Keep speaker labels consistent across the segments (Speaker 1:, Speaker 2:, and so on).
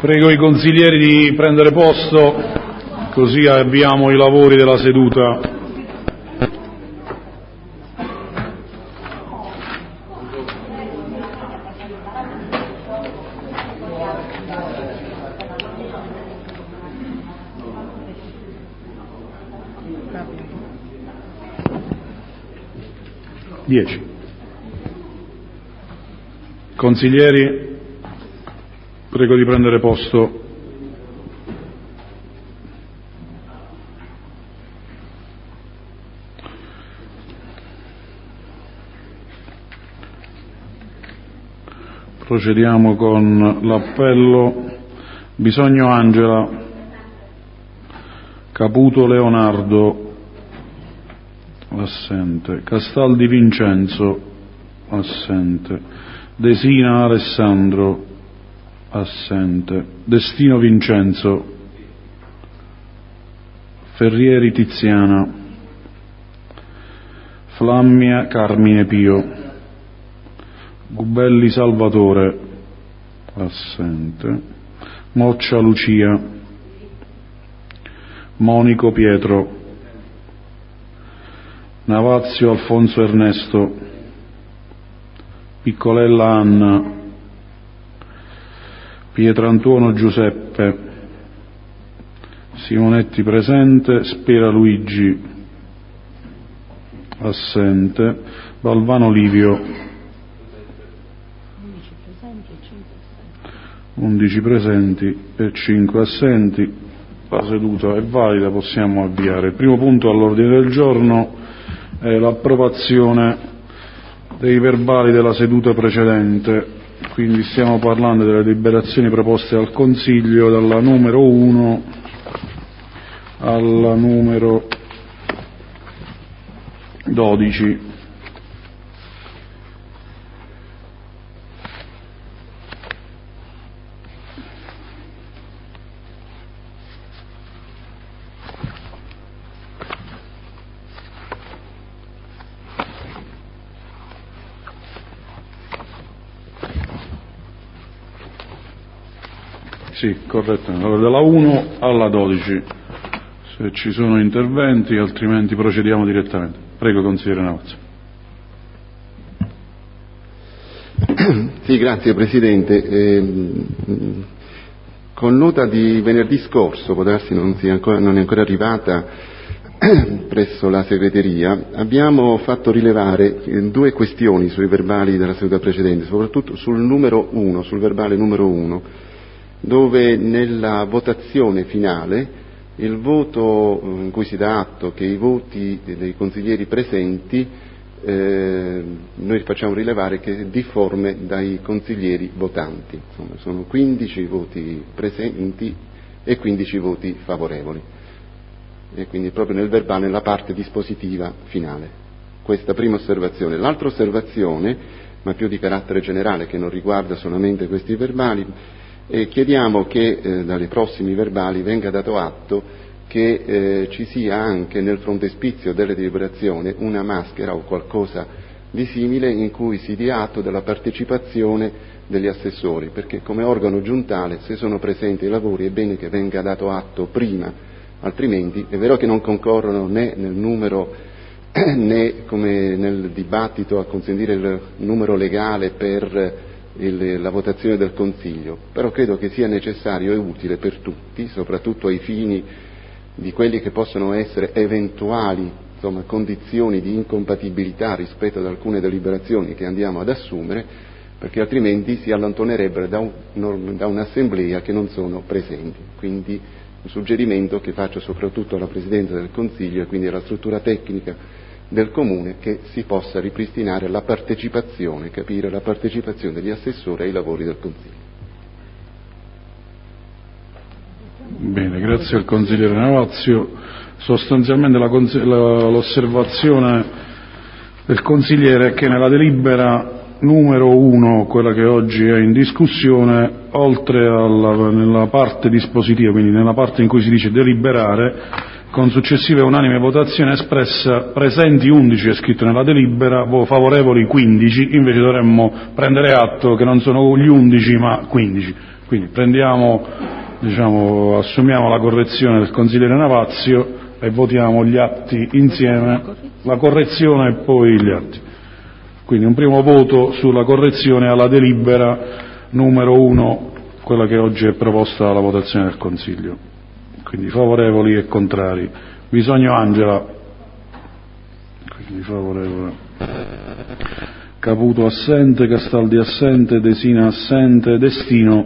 Speaker 1: Prego i consiglieri di prendere posto, così avviamo i lavori della seduta. Consiglieri, prego di prendere posto. Procediamo con l'appello. Bisogno Angela, Caputo Leonardo, assente. Castaldi Vincenzo, assente. Desina Alessandro, assente. Destino Vincenzo. Ferrieri Tiziana. Flammia Carmine Pio. Gubelli Salvatore, assente. Moccia Lucia. Monico Pietro. Navazio Alfonso Ernesto. Piccolella Anna. Pietrantuono Giuseppe. Simonetti presente. Spera Luigi, assente. Balvano Livio. 11 presenti e 5 assenti. La seduta è valida, possiamo avviare. Il primo punto all'ordine del giorno è l'approvazione dei verbali della seduta precedente, quindi stiamo parlando delle deliberazioni proposte al Consiglio dalla numero 1 alla numero 12. Sì, corretto, dalla 1 alla 12, se ci sono interventi, altrimenti procediamo direttamente. Prego, consigliere Navazio.
Speaker 2: Sì, grazie Presidente. Con nota di venerdì scorso, può darsi non è ancora arrivata presso la segreteria, abbiamo fatto rilevare due questioni sui verbali della seduta precedente, soprattutto sul numero 1, sul verbale numero 1, dove nella votazione finale il voto in cui si dà atto che i voti dei consiglieri presenti noi facciamo rilevare che è difforme dai consiglieri votanti. Insomma, sono 15 voti presenti e 15 voti favorevoli, e quindi proprio nel verbale, nella parte dispositiva finale. Questa prima osservazione. L'altra osservazione, ma più di carattere generale, che non riguarda solamente questi verbali, chiediamo che dai prossimi verbali venga dato atto che ci sia anche nel frontespizio delle deliberazioni una maschera o qualcosa di simile in cui si dia atto della partecipazione degli assessori, perché come organo giuntale, se sono presenti ai lavori, è bene che venga dato atto prima, altrimenti è vero che non concorrono né nel numero né come nel dibattito a consentire il numero legale per la votazione del Consiglio, però credo che sia necessario e utile per tutti, soprattutto ai fini di quelli che possono essere eventuali condizioni di incompatibilità rispetto ad alcune deliberazioni che andiamo ad assumere, perché altrimenti si allontanerebbero da un'assemblea che non sono presenti. Quindi un suggerimento che faccio soprattutto alla Presidenza del Consiglio e quindi alla struttura tecnica del Comune, che si possa ripristinare la partecipazione, capire la partecipazione degli assessori ai lavori del Consiglio.
Speaker 1: Bene, grazie al consigliere Navazio. Sostanzialmente l'osservazione del consigliere è che nella delibera numero 1, quella che oggi è in discussione, oltre nella parte dispositiva, quindi nella parte in cui si dice deliberare, con successiva e unanime votazione espressa, presenti 11 è scritto nella delibera, favorevoli 15, invece dovremmo prendere atto che non sono gli 11 ma 15. Quindi assumiamo la correzione del consigliere Navazio e votiamo gli atti insieme, la correzione e poi gli atti. Quindi un primo voto sulla correzione alla delibera numero 1, quella che oggi è proposta alla votazione del Consiglio. Quindi favorevoli e contrari. Bisogno Angela. Quindi favorevole. Caputo assente, Castaldi assente, Desina assente, Destino,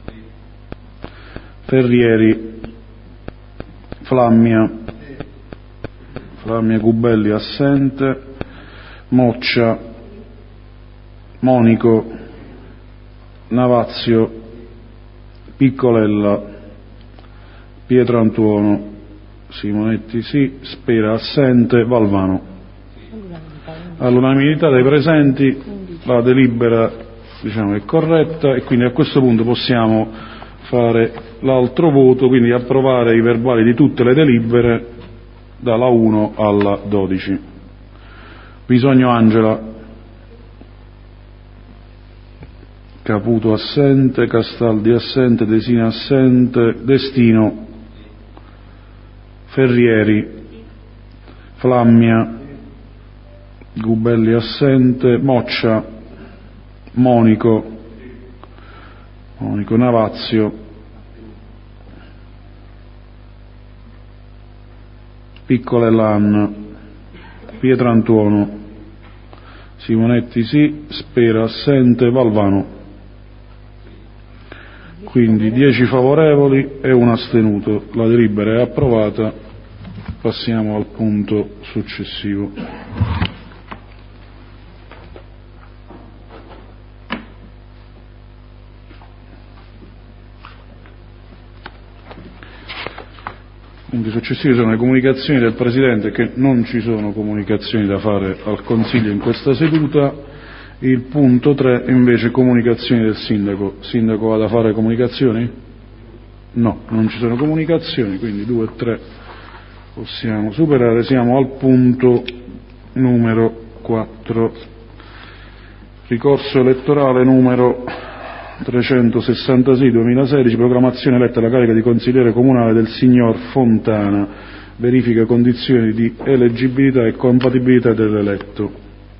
Speaker 1: Ferrieri, Flammia Gubelli assente, Moccia, Monico, Navazio, Piccolella, Pietro Antuono, Simonetti sì, Spera assente, Valvano. All'unanimità dei presenti la delibera è corretta e quindi a questo punto possiamo fare l'altro voto, quindi approvare i verbali di tutte le delibere dalla 1 alla 12. Bisogno Angela. Caputo assente, Castaldi assente, Desina assente, Destino, Ferrieri, Flammia, Gubelli assente, Moccia, Monico Navazio, Piccolella, Pietro Antuono, Simonetti sì, Spera assente, Valvano. Quindi 10 favorevoli e 1 astenuto. La delibera è approvata. Passiamo al punto successivo. Punti successivi sono le comunicazioni del Presidente, che non ci sono comunicazioni da fare al Consiglio in questa seduta. Il punto 3 invece comunicazioni del Sindaco. Sindaco ha da fare comunicazioni? No, non ci sono comunicazioni, quindi 2 e 3 possiamo superare. Siamo al punto numero 4. Ricorso elettorale numero 366/2016, proclamazione eletta alla carica di consigliere comunale del signor Fontana, verifica condizioni di eleggibilità e compatibilità dell'eletto.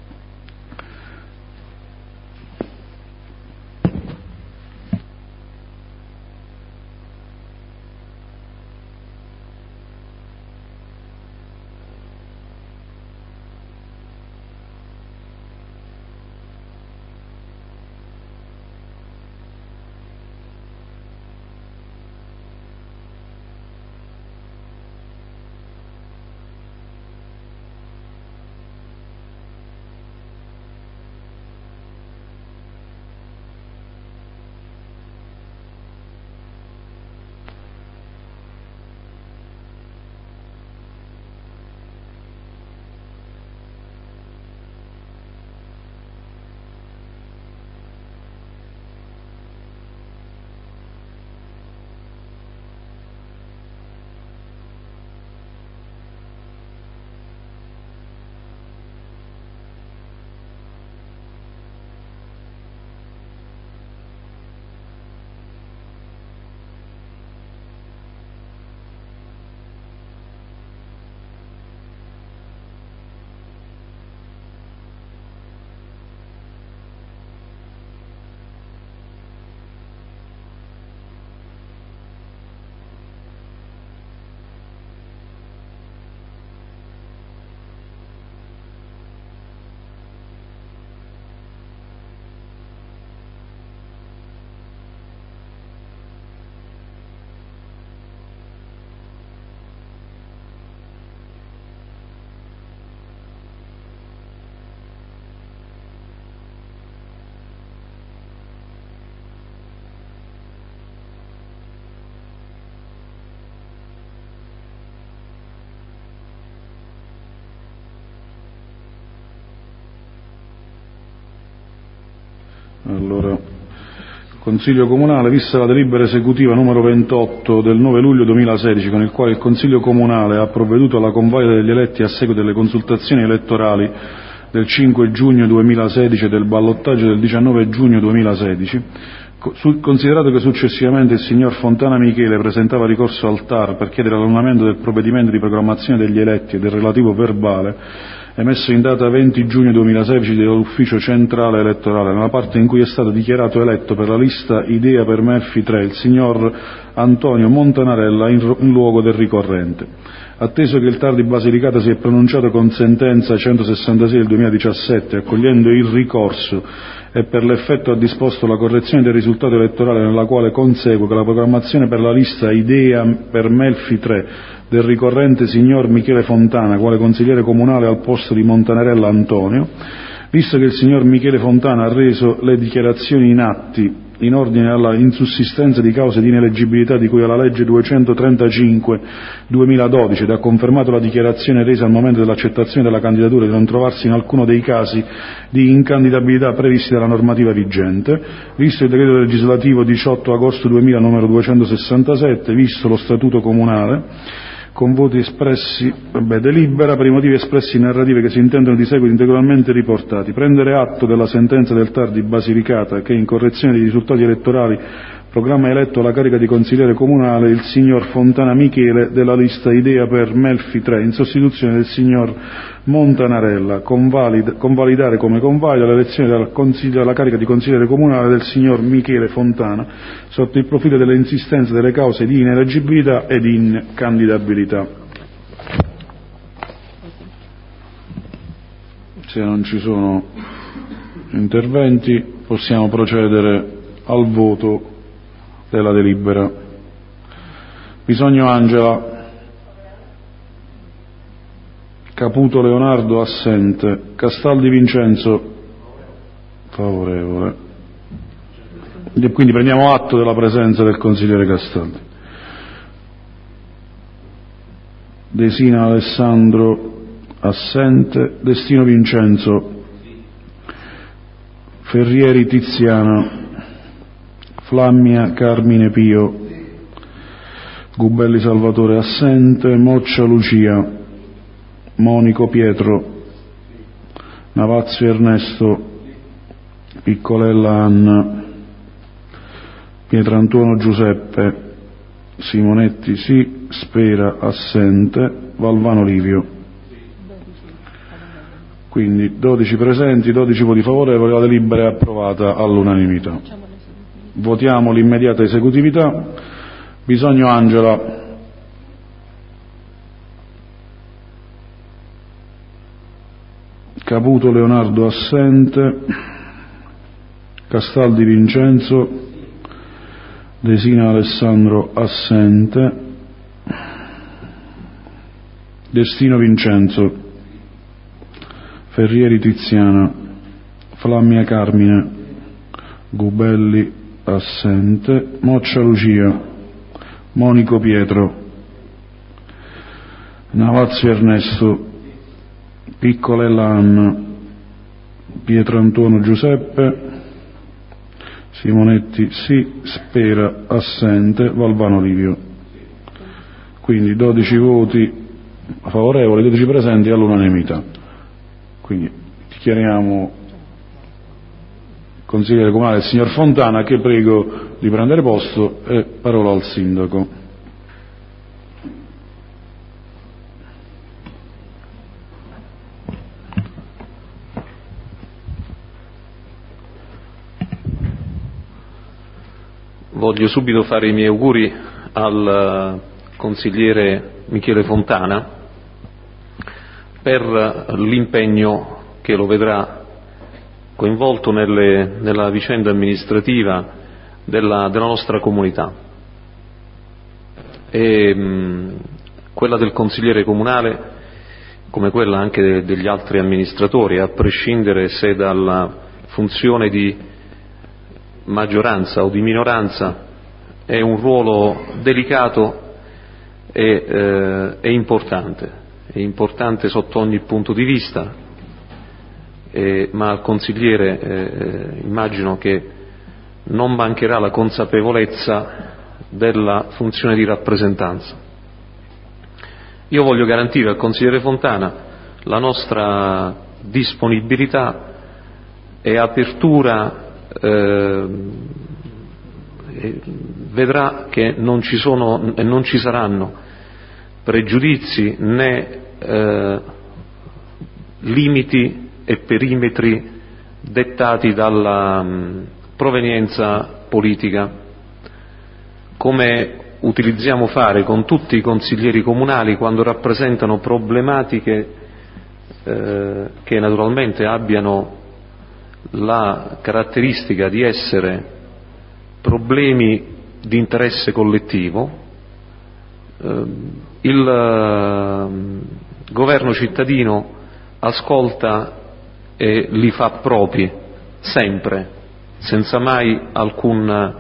Speaker 1: Allora, Consiglio Comunale, vista la delibera esecutiva numero 28 del 9 luglio 2016, con il quale il Consiglio Comunale ha provveduto alla convalida degli eletti a seguito delle consultazioni elettorali del 5 giugno 2016 e del ballottaggio del 19 giugno 2016, Considerato che successivamente il signor Fontana Michele presentava ricorso al TAR per chiedere l'annullamento del provvedimento di proclamazione degli eletti e del relativo verbale emesso in data 20 giugno 2016 dall'Ufficio Centrale Elettorale, nella parte in cui è stato dichiarato eletto per la lista Idea per Melfi 3 il signor Antonio Montanarella in luogo del ricorrente. Atteso che il TAR di Basilicata si è pronunciato con sentenza 166 del 2017 accogliendo il ricorso e per l'effetto ha disposto la correzione del risultato elettorale, nella quale consegue che la proclamazione per la lista Idea per Melfi 3 del ricorrente signor Michele Fontana quale consigliere comunale al posto di Montanarella Antonio, visto che il signor Michele Fontana ha reso le dichiarazioni in atti in ordine alla insussistenza di cause di ineleggibilità di cui alla legge 235/2012 ed ha confermato la dichiarazione resa al momento dell'accettazione della candidatura di non trovarsi in alcuno dei casi di incandidabilità previsti dalla normativa vigente, visto il decreto legislativo 18 agosto 2000 numero 267, visto lo statuto comunale, con voti espressi, delibera per i motivi espressi in narrative che si intendono di seguito integralmente riportati. Prendere atto della sentenza del TAR di Basilicata che, in correzione dei risultati elettorali, proclama eletto alla carica di consigliere comunale il signor Fontana Michele della lista Idea per Melfi 3 in sostituzione del signor Montanarella, convalidare come convalida l'elezione della carica di consigliere comunale del signor Michele Fontana sotto il profilo dell'insistenza delle cause di ineleggibilità ed incandidabilità. Se non ci sono interventi possiamo procedere al voto della delibera. Bisogno Angela. Caputo Leonardo assente. Castaldi Vincenzo favorevole. E quindi prendiamo atto della presenza del consigliere Castaldi. Desina Alessandro assente. Destino Vincenzo. Ferrieri Tiziana. Flammia Carmine Pio. Gubelli Salvatore assente. Moccia Lucia. Monico Pietro. Navazio Ernesto. Piccolella Anna. Pietrantuono Giuseppe. Simonetti sì. Spera assente. Valvano Livio. Quindi 12 presenti, 12 voti favorevoli, la delibera è approvata all'unanimità. Votiamo l'immediata esecutività. Bisogno Angela. Caputo Leonardo assente. Castaldi Vincenzo. Desina Alessandro assente. Destino Vincenzo. Ferrieri Tiziana. Flammia Carmine. Gubelli assente. Moccia Lucia. Monico Pietro. Navazio Ernesto. Piccolella Anna. Pietrantuono Giuseppe. Simonetti sì. Spera assente. Valvano Livio. Quindi 12 voti favorevoli, 12 presenti all'unanimità. Quindi dichiariamo consigliere comunale il signor Fontana, che prego di prendere posto, e parola al sindaco.
Speaker 3: Voglio subito fare i miei auguri al consigliere Michele Fontana per l'impegno che lo vedrà coinvolto nella vicenda amministrativa della nostra comunità. E quella del consigliere comunale, come quella anche degli altri amministratori, a prescindere se dalla funzione di maggioranza o di minoranza, è un ruolo delicato e importante sotto ogni punto di vista, ma al consigliere immagino che non mancherà la consapevolezza della funzione di rappresentanza. Io voglio garantire al consigliere Fontana la nostra disponibilità e apertura vedrà che non ci sono e non ci saranno pregiudizi né limiti e perimetri dettati dalla provenienza politica, come utilizziamo fare con tutti i consiglieri comunali quando rappresentano problematiche che naturalmente abbiano la caratteristica di essere problemi di interesse collettivo. Il governo cittadino ascolta e li fa propri sempre, senza mai alcun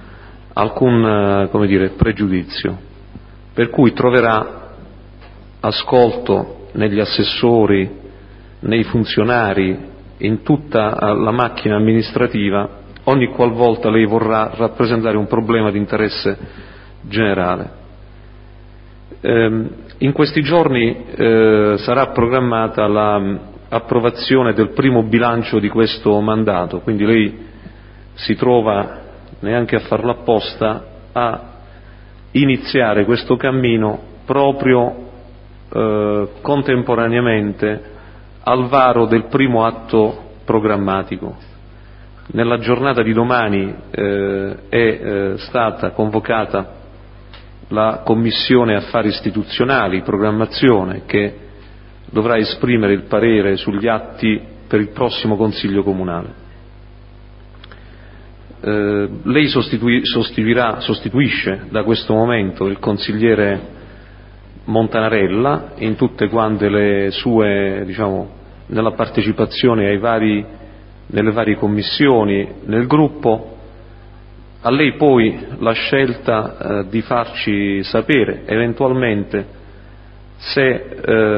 Speaker 3: pregiudizio, per cui troverà ascolto negli assessori, nei funzionari, in tutta la macchina amministrativa, ogni qualvolta lei vorrà rappresentare un problema di interesse generale. In questi giorni sarà programmata l'approvazione del primo bilancio di questo mandato, quindi lei si trova, neanche a farlo apposta, a iniziare questo cammino proprio contemporaneamente al varo del primo atto programmatico. Nella giornata di domani è stata convocata la Commissione Affari Istituzionali, Programmazione, che dovrà esprimere il parere sugli atti per il prossimo Consiglio Comunale. Lei sostituisce da questo momento il consigliere Montanarella in tutte quante le sue, nella partecipazione nelle varie commissioni, nel gruppo. A lei poi la scelta di farci sapere eventualmente se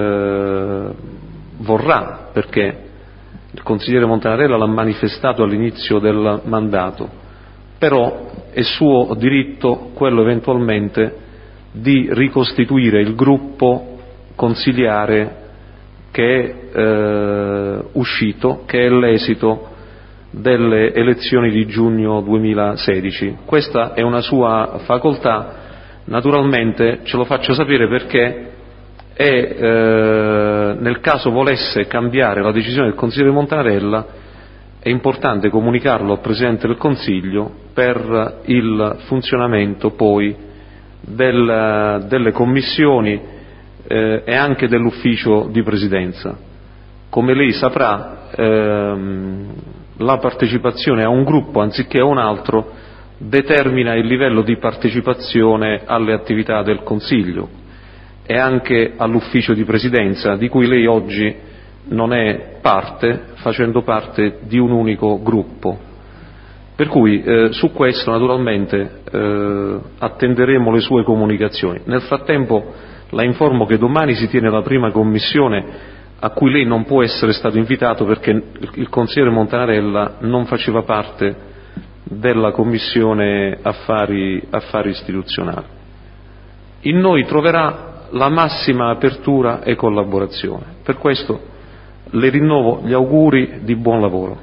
Speaker 3: vorrà, perché il consigliere Montanarella l'ha manifestato all'inizio del mandato, però è suo diritto quello eventualmente di ricostituire il gruppo consiliare che è uscito, che è l'esito delle elezioni di giugno 2016. Questa è una sua facoltà, naturalmente ce lo faccio sapere perché nel caso volesse cambiare la decisione del consigliere Montanarella è importante comunicarlo al Presidente del Consiglio per il funzionamento poi delle commissioni e anche dell'ufficio di presidenza. Come lei saprà, la partecipazione a un gruppo anziché a un altro determina il livello di partecipazione alle attività del Consiglio e anche all'ufficio di presidenza, di cui lei oggi non è parte, facendo parte di un unico gruppo. Per cui su questo naturalmente attenderemo le sue comunicazioni. Nel frattempo la informo che domani si tiene la prima commissione a cui lei non può essere stato invitato perché il consigliere Montanarella non faceva parte della commissione affari istituzionali. In noi troverà la massima apertura e collaborazione. Per questo le rinnovo gli auguri di buon lavoro.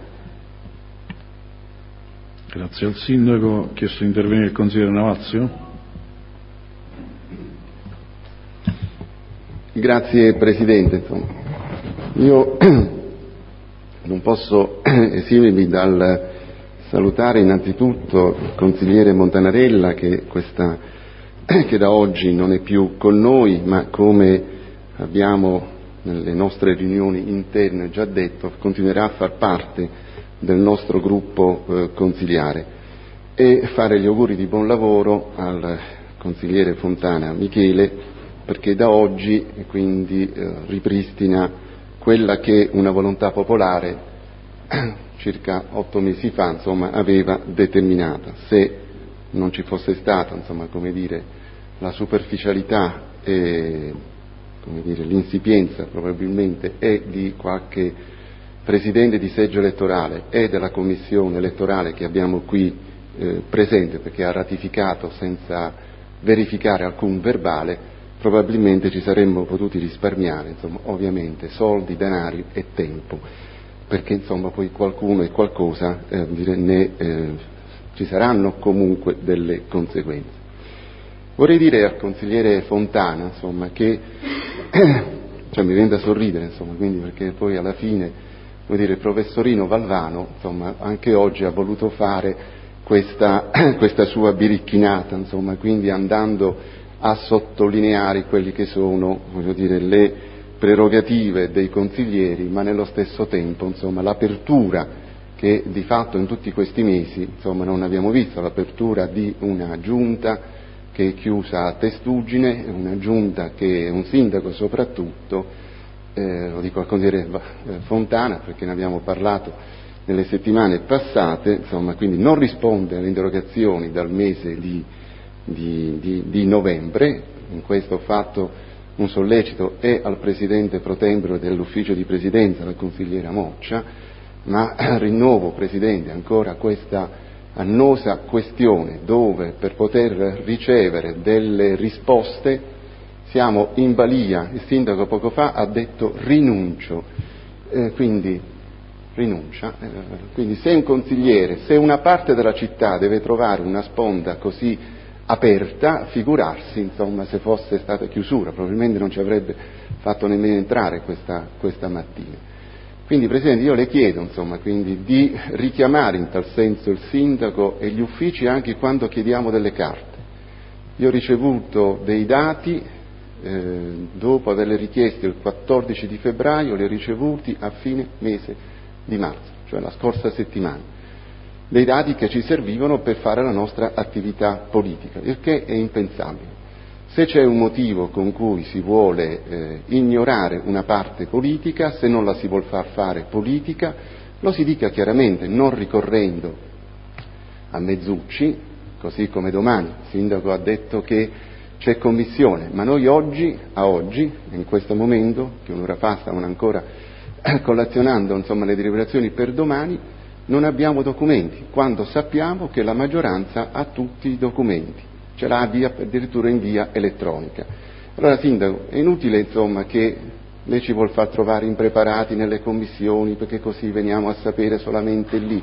Speaker 1: Grazie al Sindaco. Ha chiesto di intervenire il consigliere Navazio.
Speaker 2: Grazie Presidente. Io non posso esimermi dal salutare innanzitutto il consigliere Montanarella che da oggi non è più con noi, ma come abbiamo nelle nostre riunioni interne già detto, continuerà a far parte del nostro gruppo consiliare, e fare gli auguri di buon lavoro al consigliere Fontana Michele, perché da oggi quindi ripristina quella che una volontà popolare circa 8 mesi fa aveva determinata. Se non ci fosse stata la superficialità e l'insipienza probabilmente è di qualche presidente di seggio elettorale e della commissione elettorale che abbiamo qui presente, perché ha ratificato senza verificare alcun verbale, probabilmente ci saremmo potuti risparmiare ovviamente soldi, denari e tempo, perché poi qualcuno e qualcosa ne ci saranno comunque delle conseguenze. Vorrei dire al consigliere Fontana, insomma, che cioè mi viene da sorridere, insomma, quindi, perché poi alla fine, vuol dire, il professorino Valvano, insomma, anche oggi ha voluto fare questa sua biricchinata, insomma, quindi andando a sottolineare quelli che sono, voglio dire, le prerogative dei consiglieri, ma nello stesso tempo, insomma, l'apertura che di fatto in tutti questi mesi, insomma, non abbiamo visto, l'apertura di una giunta che è chiusa a testuggine, una giunta che un sindaco soprattutto, lo dico al consigliere Fontana perché ne abbiamo parlato nelle settimane passate, insomma, quindi non risponde alle interrogazioni dal mese di novembre. In questo ho fatto un sollecito e al Presidente pro tempore dell'Ufficio di Presidenza, la consigliera Moccia, ma rinnovo, Presidente, ancora questa annosa questione dove per poter ricevere delle risposte siamo in balia. Il sindaco poco fa ha detto rinuncio, quindi rinuncia, quindi se un consigliere, se una parte della città deve trovare una sponda così aperta, figurarsi, insomma, se fosse stata chiusura, probabilmente non ci avrebbe fatto nemmeno entrare questa mattina. Quindi, Presidente, io le chiedo, insomma, quindi di richiamare in tal senso il sindaco e gli uffici anche quando chiediamo delle carte. Io ho ricevuto dei dati, dopo averle richiesti il 14 di febbraio, li ho ricevuti a fine mese di marzo, cioè la scorsa settimana, dei dati che ci servivano per fare la nostra attività politica, il che è impensabile. Se c'è un motivo con cui si vuole ignorare una parte politica, se non la si vuol far fare politica, lo si dica chiaramente, non ricorrendo a mezzucci, così come domani il sindaco ha detto che c'è commissione, ma noi oggi, in questo momento, che un'ora fa stavano ancora collazionando, insomma, le deliberazioni per domani, non abbiamo documenti, quando sappiamo che la maggioranza ha tutti i documenti, ce l'ha addirittura in via elettronica. Allora, sindaco, è inutile, insomma, che lei ci vuol far trovare impreparati nelle commissioni, perché così veniamo a sapere solamente lì,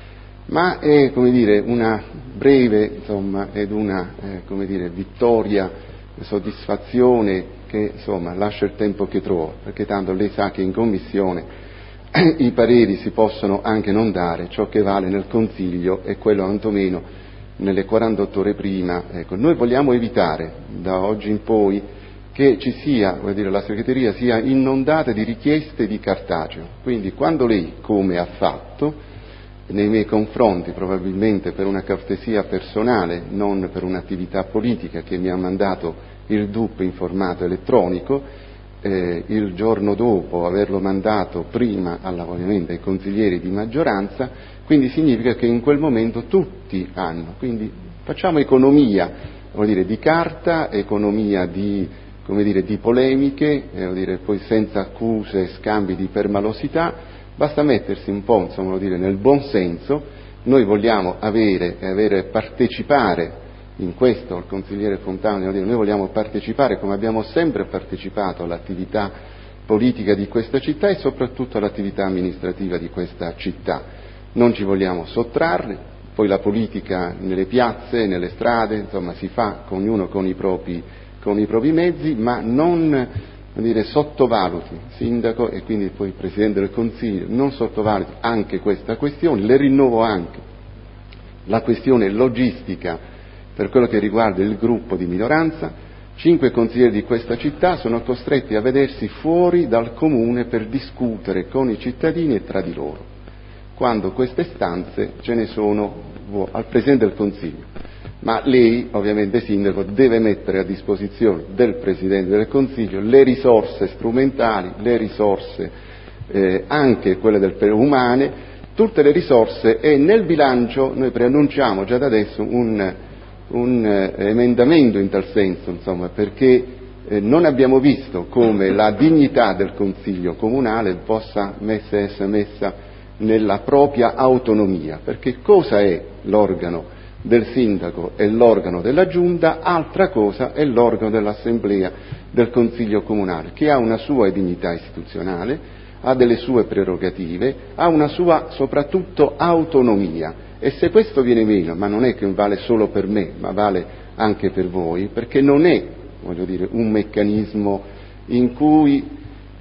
Speaker 2: ma è, come dire, una breve, insomma, ed una, come dire, vittoria, soddisfazione che, insomma, lascia il tempo che trova, perché tanto lei sa che in commissione i pareri si possono anche non dare, ciò che vale nel Consiglio è quello quantomeno nelle 48 ore prima. Ecco, noi vogliamo evitare da oggi in poi che ci sia, vuol dire, la segreteria sia inondata di richieste di cartaceo, quindi quando lei, come ha fatto nei miei confronti, probabilmente per una cortesia personale, non per un'attività politica, che mi ha mandato il DUP in formato elettronico, il giorno dopo averlo mandato prima ovviamente ai consiglieri di maggioranza, quindi significa che in quel momento tutti hanno, quindi facciamo economia, vuol dire, di carta, economia di, come dire, di polemiche, vuol dire, poi senza accuse, scambi di permalosità, basta mettersi un po', insomma, vuol dire, nel buon senso. Noi vogliamo avere partecipare in questo il consigliere Fontana, noi vogliamo partecipare come abbiamo sempre partecipato all'attività politica di questa città e soprattutto all'attività amministrativa di questa città. Non ci vogliamo sottrarre, poi la politica nelle piazze, nelle strade, insomma, si fa con ognuno con i propri mezzi, ma non, dire, sottovaluti, sindaco, e quindi poi Presidente del Consiglio, non sottovaluti anche questa questione. Le rinnovo anche la questione logistica per quello che riguarda il gruppo di minoranza. 5 consiglieri di questa città sono costretti a vedersi fuori dal comune per discutere con i cittadini e tra di loro, quando queste stanze ce ne sono al Presidente del Consiglio. Ma lei, ovviamente sindaco, deve mettere a disposizione del Presidente del Consiglio le risorse strumentali, le risorse anche quelle umane, tutte le risorse, e nel bilancio noi preannunciamo già da adesso un emendamento in tal senso, insomma, perché non abbiamo visto come la dignità del Consiglio comunale possa essere messa nella propria autonomia, perché cosa è l'organo del sindaco e l'organo della giunta, altra cosa è l'organo dell'assemblea del Consiglio comunale, che ha una sua dignità istituzionale, ha delle sue prerogative, ha una sua soprattutto autonomia, e se questo viene meno, ma non è che vale solo per me, ma vale anche per voi, perché non è, voglio dire, un meccanismo in cui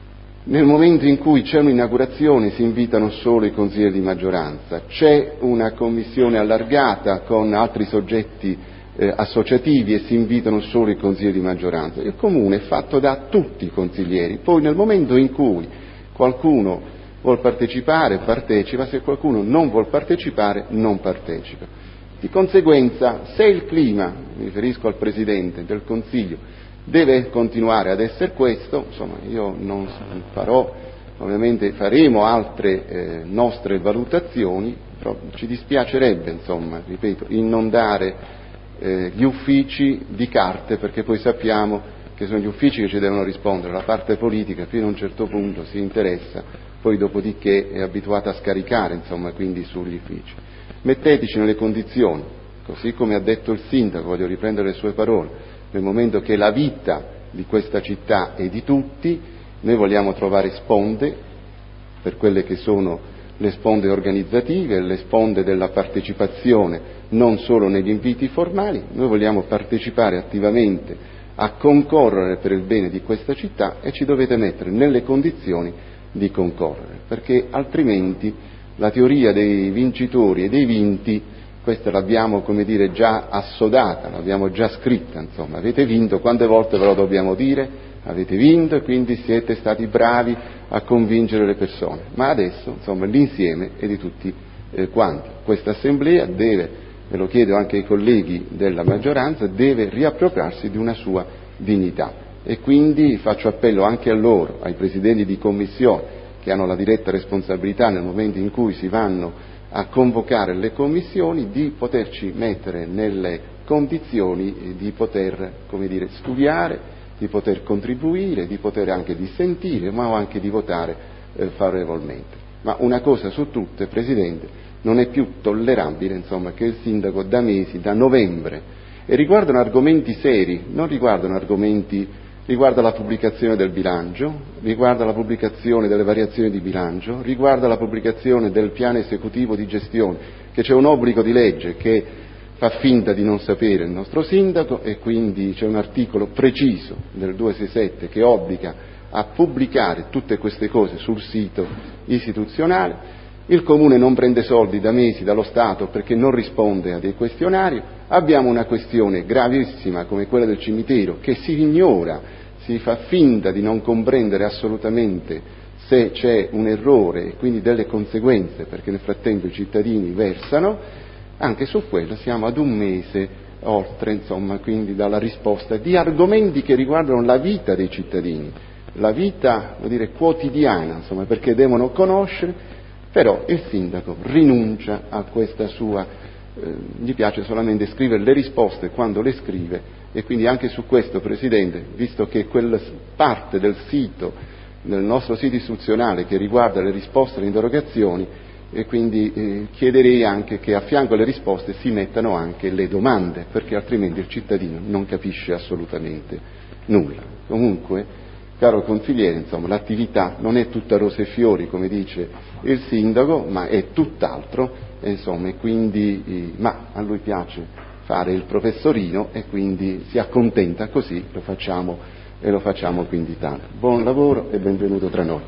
Speaker 2: nel momento in cui c'è un'inaugurazione si invitano solo i consiglieri di maggioranza, c'è una commissione allargata con altri soggetti associativi e si invitano solo i consiglieri di maggioranza. Il comune è fatto da tutti i consiglieri, poi nel momento in cui qualcuno vuol partecipare partecipa, se qualcuno non vuol partecipare non partecipa. Di conseguenza, se il clima, mi riferisco al Presidente del Consiglio, deve continuare ad essere questo, insomma io non farò, ovviamente faremo altre nostre valutazioni, però ci dispiacerebbe, insomma, ripeto, inondare gli uffici di carte, perché poi sappiamo che sono gli uffici che ci devono rispondere, la parte politica fino a un certo punto si interessa, poi dopodiché è abituata a scaricare, insomma, quindi sugli uffici. Metteteci nelle condizioni, così come ha detto il sindaco, voglio riprendere le sue parole, nel momento che la vita di questa città è di tutti, noi vogliamo trovare sponde per quelle che sono le sponde organizzative, le sponde della partecipazione non solo negli inviti formali, noi vogliamo partecipare attivamente a concorrere per il bene di questa città e ci dovete mettere nelle condizioni di concorrere, perché altrimenti la teoria dei vincitori e dei vinti, questa l'abbiamo, come dire, già assodata, l'abbiamo già scritta, insomma, avete vinto, quante volte ve lo dobbiamo dire? Avete vinto e quindi siete stati bravi a convincere le persone, ma adesso, insomma, l'insieme è di tutti quanti. Questa assemblea deve, e lo chiedo anche ai colleghi della maggioranza, deve riappropriarsi di una sua dignità, e quindi faccio appello anche a loro, ai presidenti di commissione, che hanno la diretta responsabilità nel momento in cui si vanno a convocare le commissioni, di poterci mettere nelle condizioni di poter, come dire, studiare, di poter contribuire, di poter anche dissentire, ma anche di votare favorevolmente. Ma una cosa su tutte, Presidente, non è più tollerabile, insomma, che il sindaco da mesi, da novembre, e riguardano argomenti seri, non riguardano argomenti, riguarda la pubblicazione del bilancio, riguarda la pubblicazione delle variazioni di bilancio, riguarda la pubblicazione del piano esecutivo di gestione, che c'è un obbligo di legge che fa finta di non sapere il nostro sindaco, e quindi c'è un articolo preciso del 267 che obbliga a pubblicare tutte queste cose sul sito istituzionale. Il Comune non prende soldi da mesi dallo Stato perché non risponde a dei questionari. Abbiamo una questione gravissima come quella del cimitero, che si ignora, si fa finta di non comprendere assolutamente se c'è un errore e quindi delle conseguenze, perché nel frattempo i cittadini versano. Anche su quello siamo ad un mese oltre, insomma, quindi dalla risposta di argomenti che riguardano la vita dei cittadini, la vita, vuol dire, quotidiana, insomma, perché devono conoscere, però il sindaco rinuncia a questa sua, gli piace solamente scrivere le risposte quando le scrive, e quindi anche su questo, Presidente, visto che quella parte del sito, del nostro sito istituzionale che riguarda le risposte alle interrogazioni, e quindi chiederei anche che a fianco alle risposte si mettano anche le domande, perché altrimenti il cittadino non capisce assolutamente nulla. Comunque, caro consigliere, insomma, l'attività non è tutta rose e fiori, come dice il sindaco, ma è tutt'altro, insomma, e quindi, ma a lui piace fare il professorino e quindi si accontenta così, lo facciamo quindi tanto. Buon lavoro e benvenuto tra noi.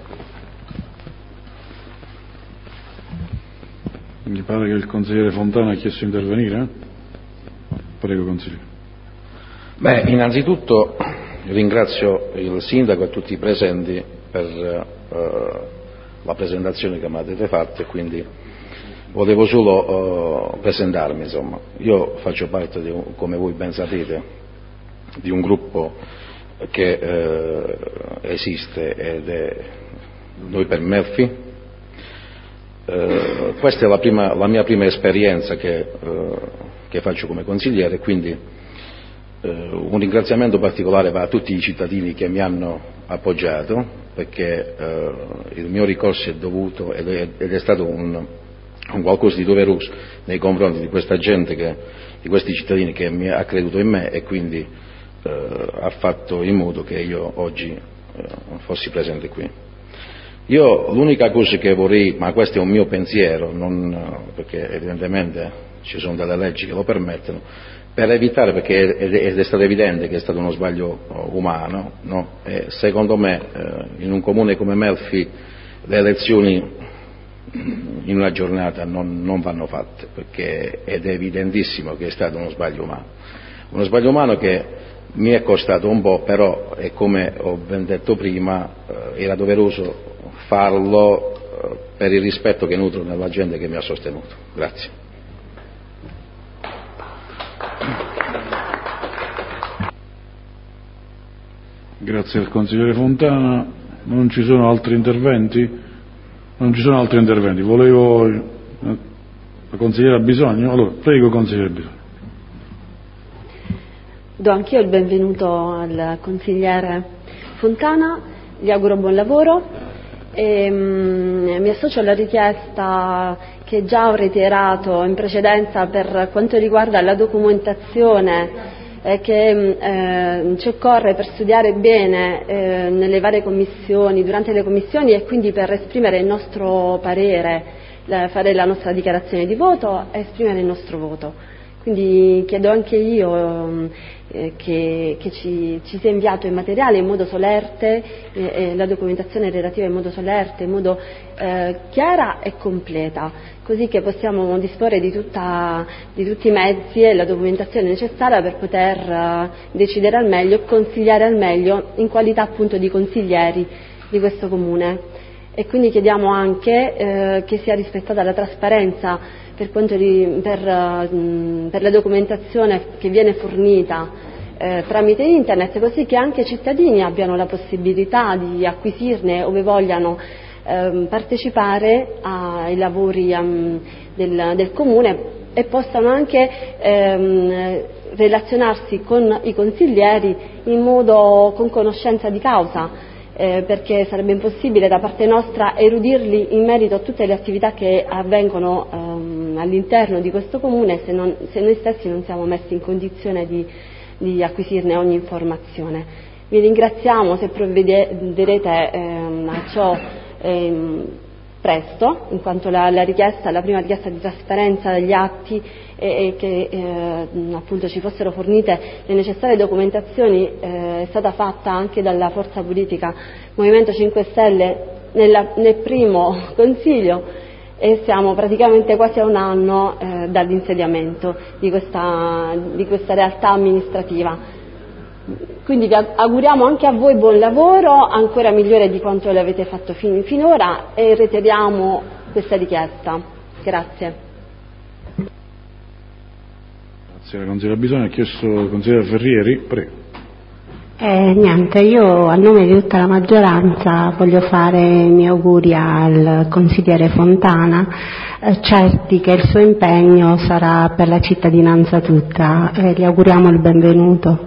Speaker 1: Mi pare che il consigliere Fontana ha chiesto di intervenire. Prego, consigliere.
Speaker 4: Beh, innanzitutto ringrazio il sindaco e tutti i presenti per la presentazione che mi avete fatto, e quindi volevo solo presentarmi, insomma. Io faccio parte, come voi ben sapete, di un gruppo che esiste ed è Noi per Melfi. Questa è la mia prima esperienza che faccio come consigliere, quindi un ringraziamento particolare va a tutti i cittadini che mi hanno appoggiato, perché il mio ricorso è dovuto ed è stato un qualcosa di doveroso nei confronti di questa gente, di questi cittadini che ha creduto in me, e quindi ha fatto in modo che io oggi fossi presente qui. Io l'unica cosa che vorrei, ma questo è un mio pensiero, perché evidentemente ci sono delle leggi che lo permettono, per evitare, perché è stato evidente che è stato uno sbaglio umano, no? E secondo me in un comune come Melfi le elezioni in una giornata non vanno fatte, perché ed è evidentissimo che è stato uno sbaglio umano che mi è costato un po', però è come ho ben detto prima, era doveroso farlo per il rispetto che nutro nella gente che mi ha sostenuto. Grazie.
Speaker 1: Grazie al consigliere Fontana. Non ci sono altri interventi? Non ci sono altri interventi. Volevo... La consigliera ha bisogno? Allora, prego consigliere Bisogno.
Speaker 5: Do anch'io il benvenuto al consigliere Fontana, gli auguro buon lavoro e mi associo alla richiesta che già ho reiterato in precedenza per quanto riguarda la documentazione che ci occorre per studiare bene nelle varie commissioni, durante le commissioni e quindi per esprimere il nostro parere, fare la nostra dichiarazione di voto e esprimere il nostro voto. Quindi chiedo anche io che ci sia inviato il materiale in modo solerte, la documentazione relativa in modo solerte, in modo chiara e completa, così che possiamo disporre di tutti i mezzi e la documentazione necessaria per poter decidere al meglio e consigliare al meglio in qualità appunto di consiglieri di questo Comune. E quindi chiediamo anche che sia rispettata la trasparenza per la documentazione che viene fornita tramite internet, così che anche i cittadini abbiano la possibilità di acquisirne ove vogliano partecipare ai lavori del Comune e possano anche relazionarsi con i consiglieri con conoscenza di causa. Perché sarebbe impossibile da parte nostra erudirli in merito a tutte le attività che avvengono all'interno di questo Comune se noi stessi non siamo messi in condizione di acquisirne ogni informazione. Vi ringraziamo se provvederete a ciò presto, in quanto la prima richiesta di trasparenza degli atti e che appunto ci fossero fornite le necessarie documentazioni è stata fatta anche dalla forza politica Movimento 5 Stelle nel primo consiglio e siamo praticamente quasi a un anno dall'insediamento di questa realtà amministrativa. Quindi vi auguriamo anche a voi buon lavoro, ancora migliore di quanto l'avete fatto finora e reiteriamo questa richiesta. Grazie.
Speaker 1: Grazie alla consigliera Bisogno. Ha chiesto il consigliere Ferrieri, prego.
Speaker 6: Niente, io a nome di tutta la maggioranza voglio fare i miei auguri al consigliere Fontana, certi che il suo impegno sarà per la cittadinanza tutta e gli auguriamo il benvenuto.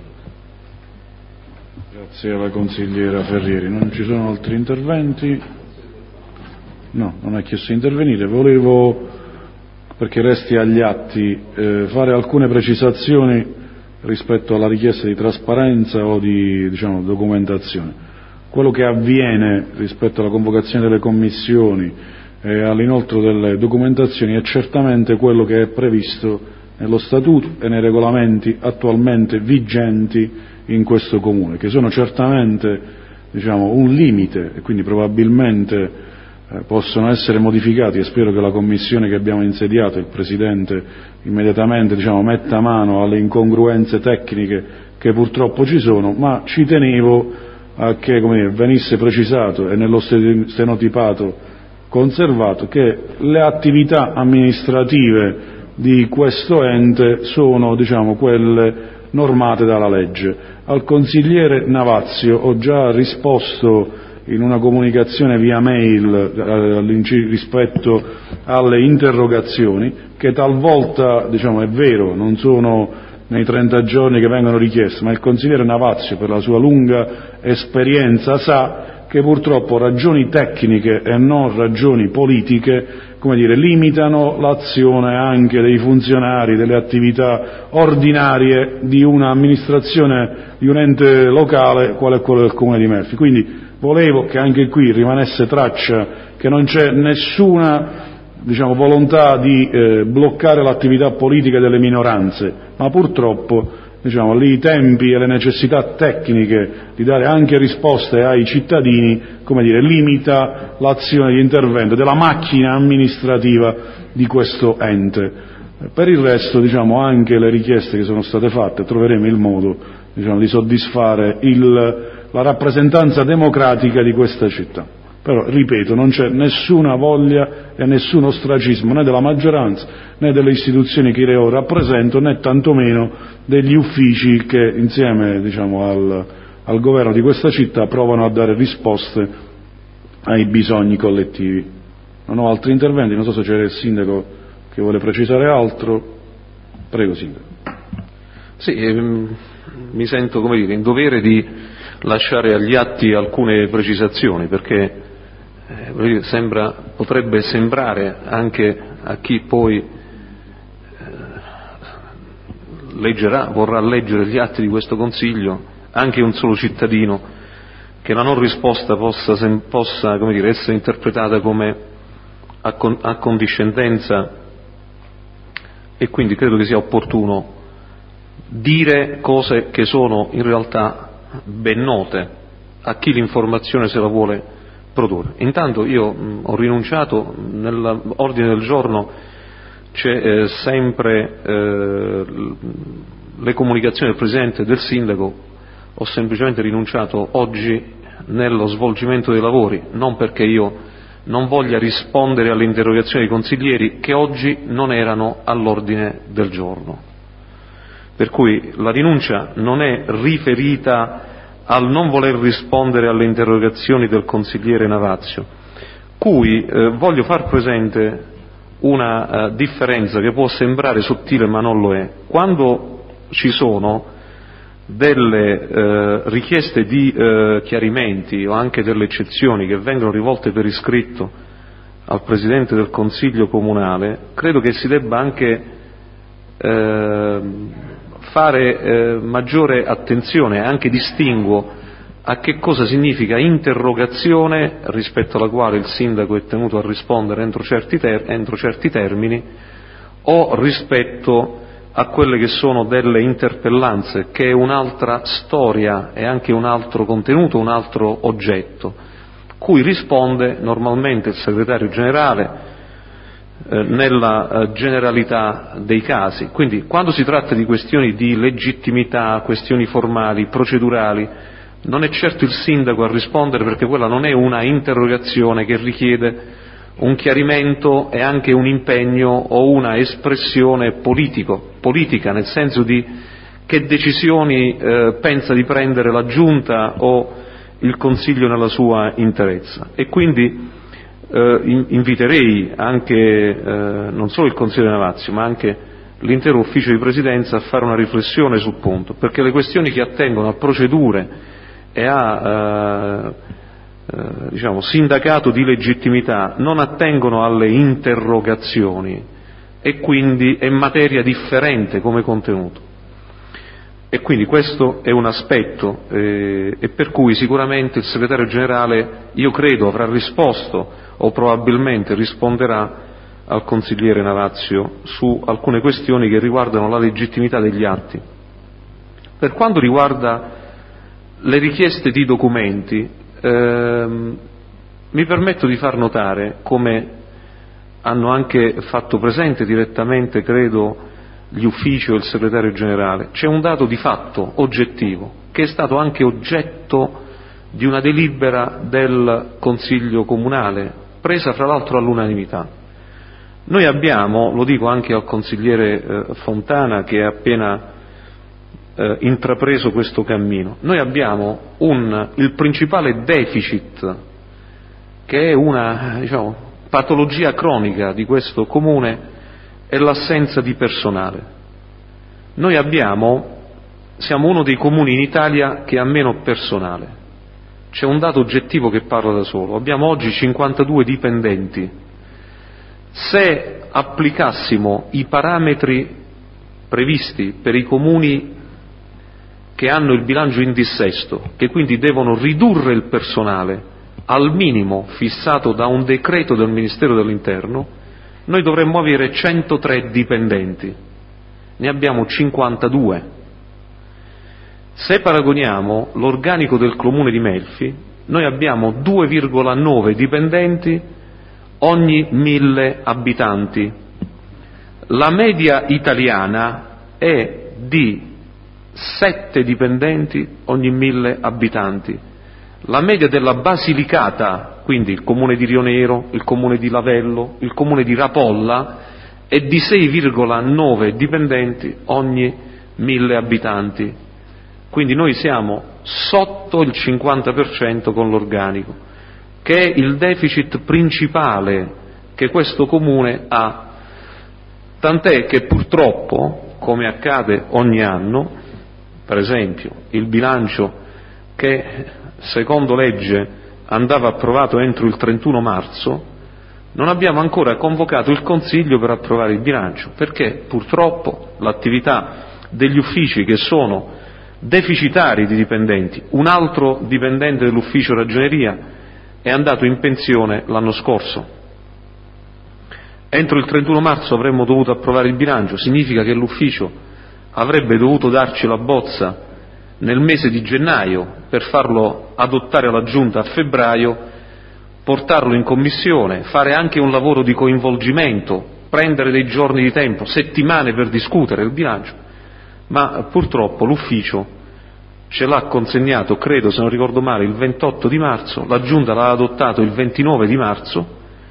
Speaker 1: Grazie alla consigliera Ferrieri. Non ci sono altri interventi? No, non ha chiesto di intervenire. Volevo, perché resti agli atti, fare alcune precisazioni rispetto alla richiesta di trasparenza o di documentazione. Quello che avviene rispetto alla convocazione delle commissioni e all'inoltro delle documentazioni è certamente quello che è previsto nello statuto e nei regolamenti attualmente vigenti in questo Comune, che sono certamente un limite e quindi probabilmente possono essere modificati e spero che la commissione che abbiamo insediato, il Presidente immediatamente metta mano alle incongruenze tecniche che purtroppo ci sono, ma ci tenevo a che venisse precisato e nello stenotipato conservato che le attività amministrative di questo ente sono quelle normate dalla legge. Al consigliere Navazio ho già risposto in una comunicazione via mail rispetto alle interrogazioni che talvolta è vero non sono nei 30 giorni che vengono richieste, ma il consigliere Navazio per la sua lunga esperienza sa che purtroppo ragioni tecniche e non ragioni politiche limitano l'azione anche dei funzionari, delle attività ordinarie di un'amministrazione, di un ente locale quale è quello del Comune di Melfi. Quindi volevo che anche qui rimanesse traccia che non c'è nessuna volontà di bloccare l'attività politica delle minoranze, ma purtroppo lì i tempi e le necessità tecniche di dare anche risposte ai cittadini, limita l'azione di intervento della macchina amministrativa di questo ente. Per il resto, anche le richieste che sono state fatte, troveremo il modo, di soddisfare la rappresentanza democratica di questa città. Però, ripeto, non c'è nessuna voglia e nessun ostracismo né della maggioranza né delle istituzioni che io rappresento, né tantomeno degli uffici che insieme al governo di questa città provano a dare risposte ai bisogni collettivi. Non ho altri interventi, non so se c'è il sindaco che vuole precisare altro. Prego, sindaco.
Speaker 3: Sì, mi sento in dovere di lasciare agli atti alcune precisazioni, perché potrebbe sembrare anche a chi poi vorrà leggere gli atti di questo Consiglio, anche un solo cittadino, che la non risposta possa essere interpretata come accondiscendenza, e quindi credo che sia opportuno dire cose che sono in realtà ben note a chi l'informazione se la vuole produrre. Intanto io ho rinunciato, nell'ordine del giorno c'è sempre le comunicazioni del Presidente e del Sindaco, ho semplicemente rinunciato oggi nello svolgimento dei lavori, non perché io non voglia rispondere alle interrogazioni dei consiglieri che oggi non erano all'ordine del giorno. Per cui la rinuncia non è riferita al non voler rispondere alle interrogazioni del consigliere Navazio, cui voglio far presente una differenza che può sembrare sottile ma non lo è. Quando ci sono delle richieste di chiarimenti o anche delle eccezioni che vengono rivolte per iscritto al Presidente del Consiglio Comunale, credo che si debba anche fare maggiore attenzione, anche distinguo a che cosa significa interrogazione, rispetto alla quale il sindaco è tenuto a rispondere entro certi termini, o rispetto a quelle che sono delle interpellanze, che è un'altra storia e anche un altro contenuto, un altro oggetto, cui risponde normalmente il segretario generale nella generalità dei casi. Quindi quando si tratta di questioni di legittimità, questioni formali, procedurali, non è certo il sindaco a rispondere, perché quella non è una interrogazione che richiede un chiarimento e anche un impegno o una espressione politica, nel senso di che decisioni pensa di prendere la Giunta o il Consiglio nella sua interezza. E quindi inviterei anche non solo il consigliere Navazio ma anche l'intero ufficio di presidenza a fare una riflessione sul punto, perché le questioni che attengono a procedure e a sindacato di legittimità non attengono alle interrogazioni, e quindi è materia differente come contenuto. E quindi questo è un aspetto e per cui sicuramente il segretario generale, io credo, avrà risposto o probabilmente risponderà al consigliere Navazio su alcune questioni che riguardano la legittimità degli atti. Per quanto riguarda le richieste di documenti, mi permetto di far notare, come hanno anche fatto presente direttamente, credo, gli uffici o il segretario generale, c'è un dato di fatto oggettivo che è stato anche oggetto di una delibera del Consiglio Comunale, presa fra l'altro all'unanimità. Noi abbiamo, lo dico anche al consigliere Fontana che ha appena intrapreso questo cammino, noi abbiamo il principale deficit, che è una patologia cronica di questo comune, è l'assenza di personale. Noi siamo uno dei comuni in Italia che ha meno personale. C'è un dato oggettivo che parla da solo. Abbiamo oggi 52 dipendenti. Se applicassimo i parametri previsti per i comuni che hanno il bilancio in dissesto, che quindi devono ridurre il personale al minimo fissato da un decreto del Ministero dell'Interno, noi dovremmo avere 103 dipendenti, ne abbiamo 52. Se paragoniamo l'organico del comune di Melfi, noi abbiamo 2,9 dipendenti ogni 1000 abitanti. La media italiana è di 7 dipendenti ogni 1000 abitanti. La media della Basilicata, quindi il comune di Rionero, il comune di Lavello, il comune di Rapolla, è di 6,9 dipendenti ogni 1000 abitanti. Quindi noi siamo sotto il 50% con l'organico, che è il deficit principale che questo comune ha. Tant'è che purtroppo, come accade ogni anno, per esempio il bilancio che secondo legge andava approvato entro il 31 marzo, non abbiamo ancora convocato il Consiglio per approvare il bilancio, perché purtroppo l'attività degli uffici, che sono deficitari di dipendenti, un altro dipendente dell'ufficio ragioneria è andato in pensione l'anno scorso. Entro il 31 marzo avremmo dovuto approvare il bilancio, significa che l'ufficio avrebbe dovuto darci la bozza nel mese di gennaio per farlo adottare alla Giunta a febbraio, portarlo in commissione, fare anche un lavoro di coinvolgimento, prendere dei giorni di tempo, settimane per discutere il bilancio, ma purtroppo l'ufficio ce l'ha consegnato, credo, se non ricordo male, il 28 di marzo, la Giunta l'ha adottato il 29 di marzo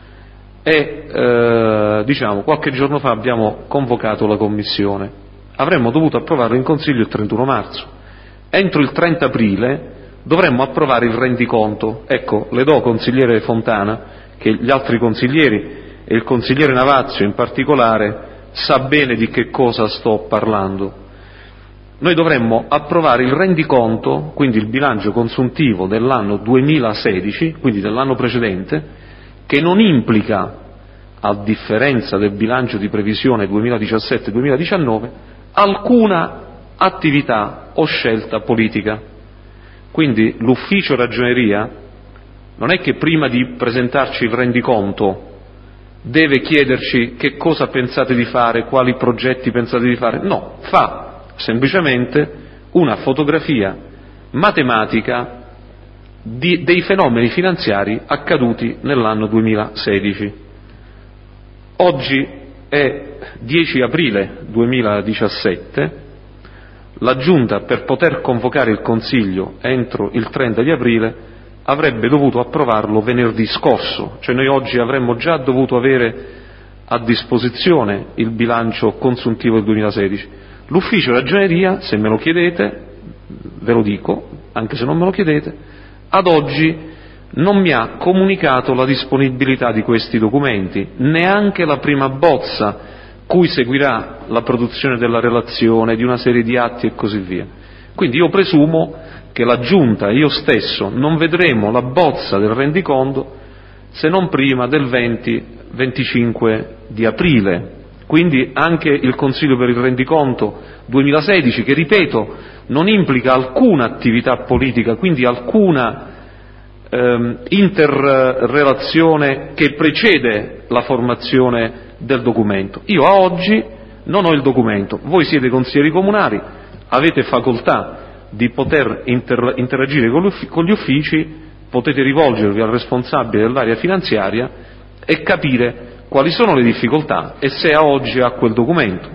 Speaker 3: e qualche giorno fa abbiamo convocato la commissione. Avremmo dovuto approvarlo in Consiglio il 31 marzo. Entro il 30 aprile dovremmo approvare il rendiconto. Ecco, le do, consigliere Fontana, che gli altri consiglieri e il consigliere Navazio in particolare sa bene di che cosa sto parlando. Noi dovremmo approvare il rendiconto, quindi il bilancio consuntivo dell'anno 2016, quindi dell'anno precedente, che non implica, a differenza del bilancio di previsione 2017-2019, alcuna attività o scelta politica. Quindi l'ufficio ragioneria non è che prima di presentarci il rendiconto deve chiederci che cosa pensate di fare, quali progetti pensate di fare, no, fa semplicemente una fotografia matematica dei fenomeni finanziari accaduti nell'anno 2016. Oggi è 10 aprile 2017, la Giunta, per poter convocare il Consiglio entro il 30 di aprile, avrebbe dovuto approvarlo venerdì scorso, cioè noi oggi avremmo già dovuto avere a disposizione il bilancio consuntivo del 2016. L'ufficio ragioneria, se me lo chiedete, ve lo dico, anche se non me lo chiedete, ad oggi non mi ha comunicato la disponibilità di questi documenti, neanche la prima bozza cui seguirà la produzione della relazione, di una serie di atti e così via. Quindi io presumo che la Giunta e io stesso non vedremo la bozza del rendiconto se non prima del 20-25 di aprile. Quindi anche il Consiglio per il rendiconto 2016, che ripeto non implica alcuna attività politica, quindi alcuna interrelazione che precede la formazione del documento. Io a oggi non ho il documento, voi siete consiglieri comunali, avete facoltà di poter interagire con gli uffici, potete rivolgervi al responsabile dell'area finanziaria e capire quali sono le difficoltà e se a oggi ha quel documento.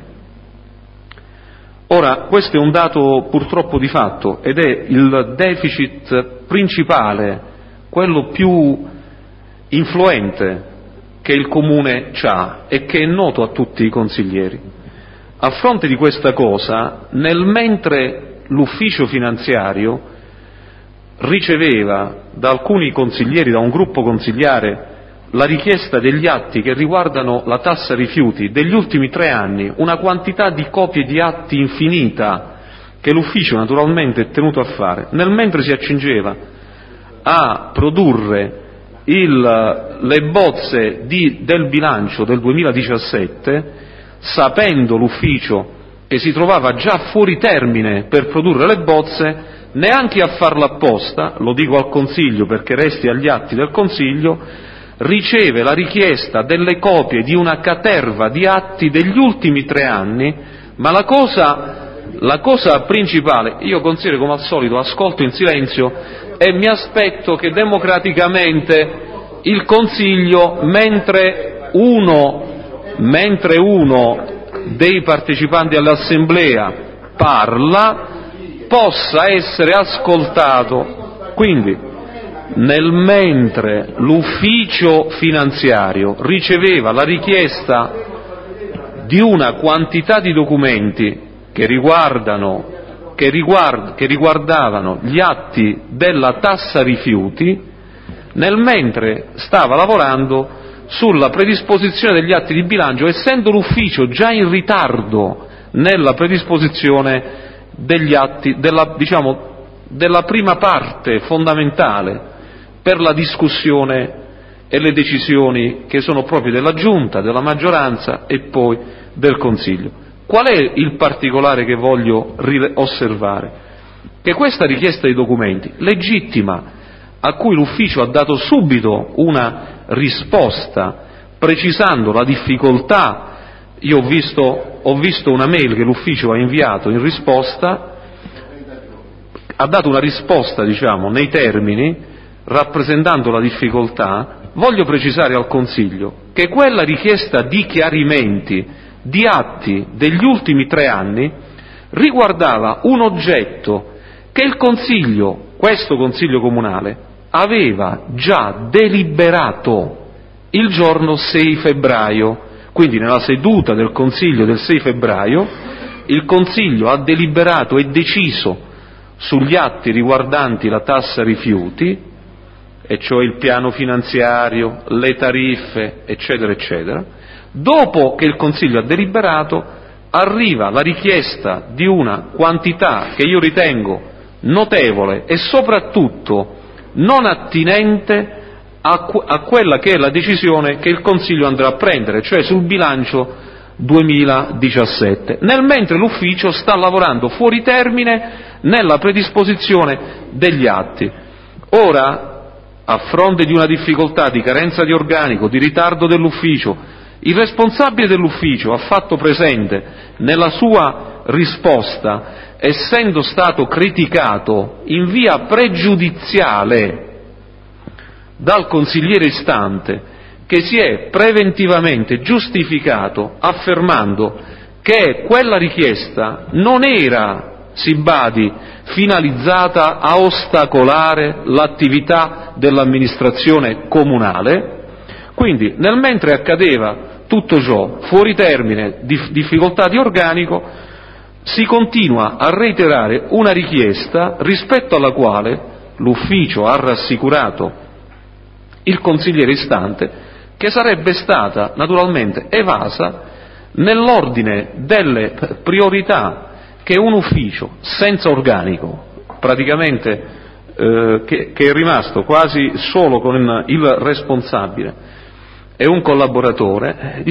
Speaker 3: Ora, questo è un dato purtroppo di fatto ed è il deficit principale, quello più influente che il Comune ha e che è noto a tutti i consiglieri. A fronte di questa cosa, nel mentre l'ufficio finanziario riceveva da alcuni consiglieri, da un gruppo consigliare, la richiesta degli atti che riguardano la tassa rifiuti degli ultimi 3 anni, una quantità di copie di atti infinita che l'ufficio naturalmente è tenuto a fare, nel mentre si accingeva a produrre le bozze del bilancio del 2017, sapendo l'ufficio che si trovava già fuori termine per produrre le bozze, neanche a farlo apposta, lo dico al Consiglio perché resti agli atti del Consiglio, riceve la richiesta delle copie di una caterva di atti degli ultimi 3 anni, ma la cosa principale, io consigliere come al solito ascolto in silenzio e mi aspetto che democraticamente il Consiglio, mentre uno dei partecipanti all'assemblea parla, possa essere ascoltato. Quindi, nel mentre l'ufficio finanziario riceveva la richiesta di una quantità di documenti che riguardavano gli atti della tassa rifiuti, nel mentre stava lavorando sulla predisposizione degli atti di bilancio, essendo l'ufficio già in ritardo nella predisposizione degli atti della prima parte fondamentale per la discussione e le decisioni che sono proprie della Giunta, della maggioranza e poi del Consiglio. Qual è il particolare che voglio osservare? Che questa richiesta di documenti legittima, a cui l'ufficio ha dato subito una risposta precisando la difficoltà. Io ho visto una mail che l'ufficio ha inviato in risposta, ha dato una risposta, nei termini, rappresentando la difficoltà. Voglio precisare al Consiglio che quella richiesta di chiarimenti di atti degli ultimi 3 anni riguardava un oggetto che il Consiglio, questo Consiglio comunale, aveva già deliberato il giorno 6 febbraio, quindi nella seduta del Consiglio del 6 febbraio, il Consiglio ha deliberato e deciso sugli atti riguardanti la tassa rifiuti, e cioè il piano finanziario, le tariffe, eccetera, eccetera. Dopo che il Consiglio ha deliberato, arriva la richiesta di una quantità che io ritengo notevole e soprattutto non attinente a quella che è la decisione che il Consiglio andrà a prendere, cioè sul bilancio 2017, nel mentre l'ufficio sta lavorando fuori termine nella predisposizione degli atti. Ora, a fronte di una difficoltà, di carenza di organico, di ritardo dell'ufficio, il responsabile dell'ufficio ha fatto presente nella sua risposta, essendo stato criticato in via pregiudiziale dal consigliere istante, che si è preventivamente giustificato affermando che quella richiesta non era, si badi, finalizzata a ostacolare l'attività dell'amministrazione comunale. Quindi, nel mentre accadeva tutto ciò, fuori termine, difficoltà di organico, si continua a reiterare una richiesta rispetto alla quale l'ufficio ha rassicurato il consigliere istante che sarebbe stata naturalmente evasa nell'ordine delle priorità che un ufficio senza organico, praticamente che è rimasto quasi solo con il responsabile e un collaboratore,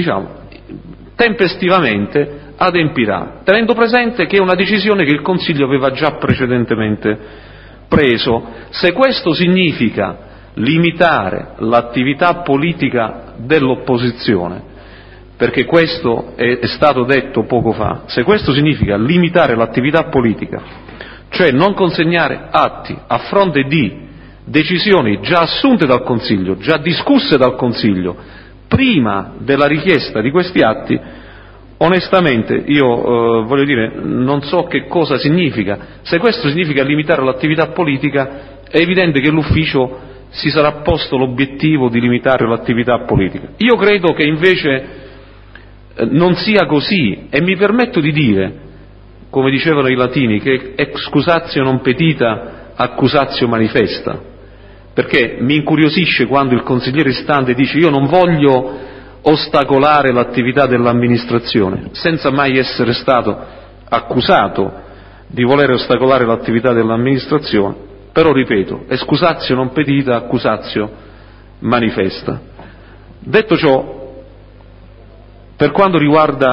Speaker 3: tempestivamente adempirà, tenendo presente che è una decisione che il Consiglio aveva già precedentemente preso. Se questo significa limitare l'attività politica dell'opposizione, perché questo è stato detto poco fa, se questo significa limitare l'attività politica, cioè non consegnare atti a fronte di decisioni già assunte dal Consiglio, già discusse dal Consiglio, prima della richiesta di questi atti, onestamente io non so che cosa significa. Se questo significa limitare l'attività politica, è evidente che l'ufficio si sarà posto l'obiettivo di limitare l'attività politica. Io credo che invece non sia così, e mi permetto di dire, come dicevano i latini, che excusatio non petita, accusatio manifesta, perché mi incuriosisce quando il consigliere istante dice io non voglio ostacolare l'attività dell'amministrazione, senza mai essere stato accusato di voler ostacolare l'attività dell'amministrazione. Però ripeto, excusatio non petita, accusatio manifesta. Detto ciò, per quanto riguarda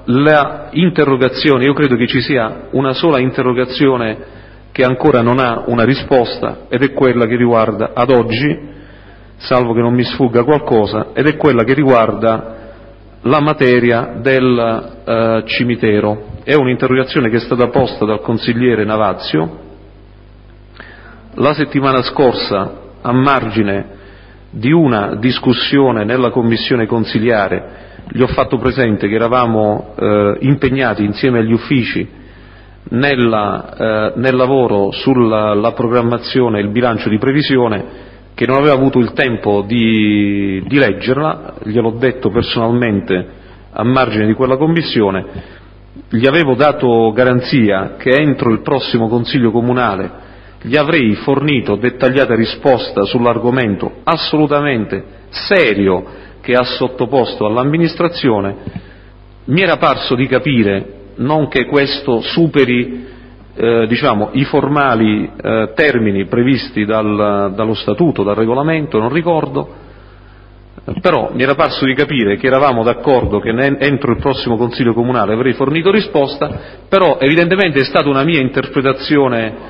Speaker 3: la interrogazione, io credo che ci sia una sola interrogazione che ancora non ha una risposta, ed è quella che riguarda ad oggi, salvo che non mi sfugga qualcosa, ed è quella che riguarda la materia del cimitero. È un'interrogazione che è stata posta dal consigliere Navazio la settimana scorsa a margine di una discussione nella commissione consiliare. Gli ho fatto presente che eravamo impegnati insieme agli uffici nel lavoro sulla programmazione e il bilancio di previsione, che non aveva avuto il tempo di leggerla. Gliel'ho detto personalmente a margine di quella commissione, gli avevo dato garanzia che entro il prossimo Consiglio Comunale gli avrei fornito dettagliata risposta sull'argomento assolutamente serio che ha sottoposto all'amministrazione. Mi era parso di capire non che questo superi i formali termini previsti dallo statuto, dal regolamento, non ricordo, però mi era parso di capire che eravamo d'accordo che entro il prossimo Consiglio Comunale avrei fornito risposta, però evidentemente è stata una mia interpretazione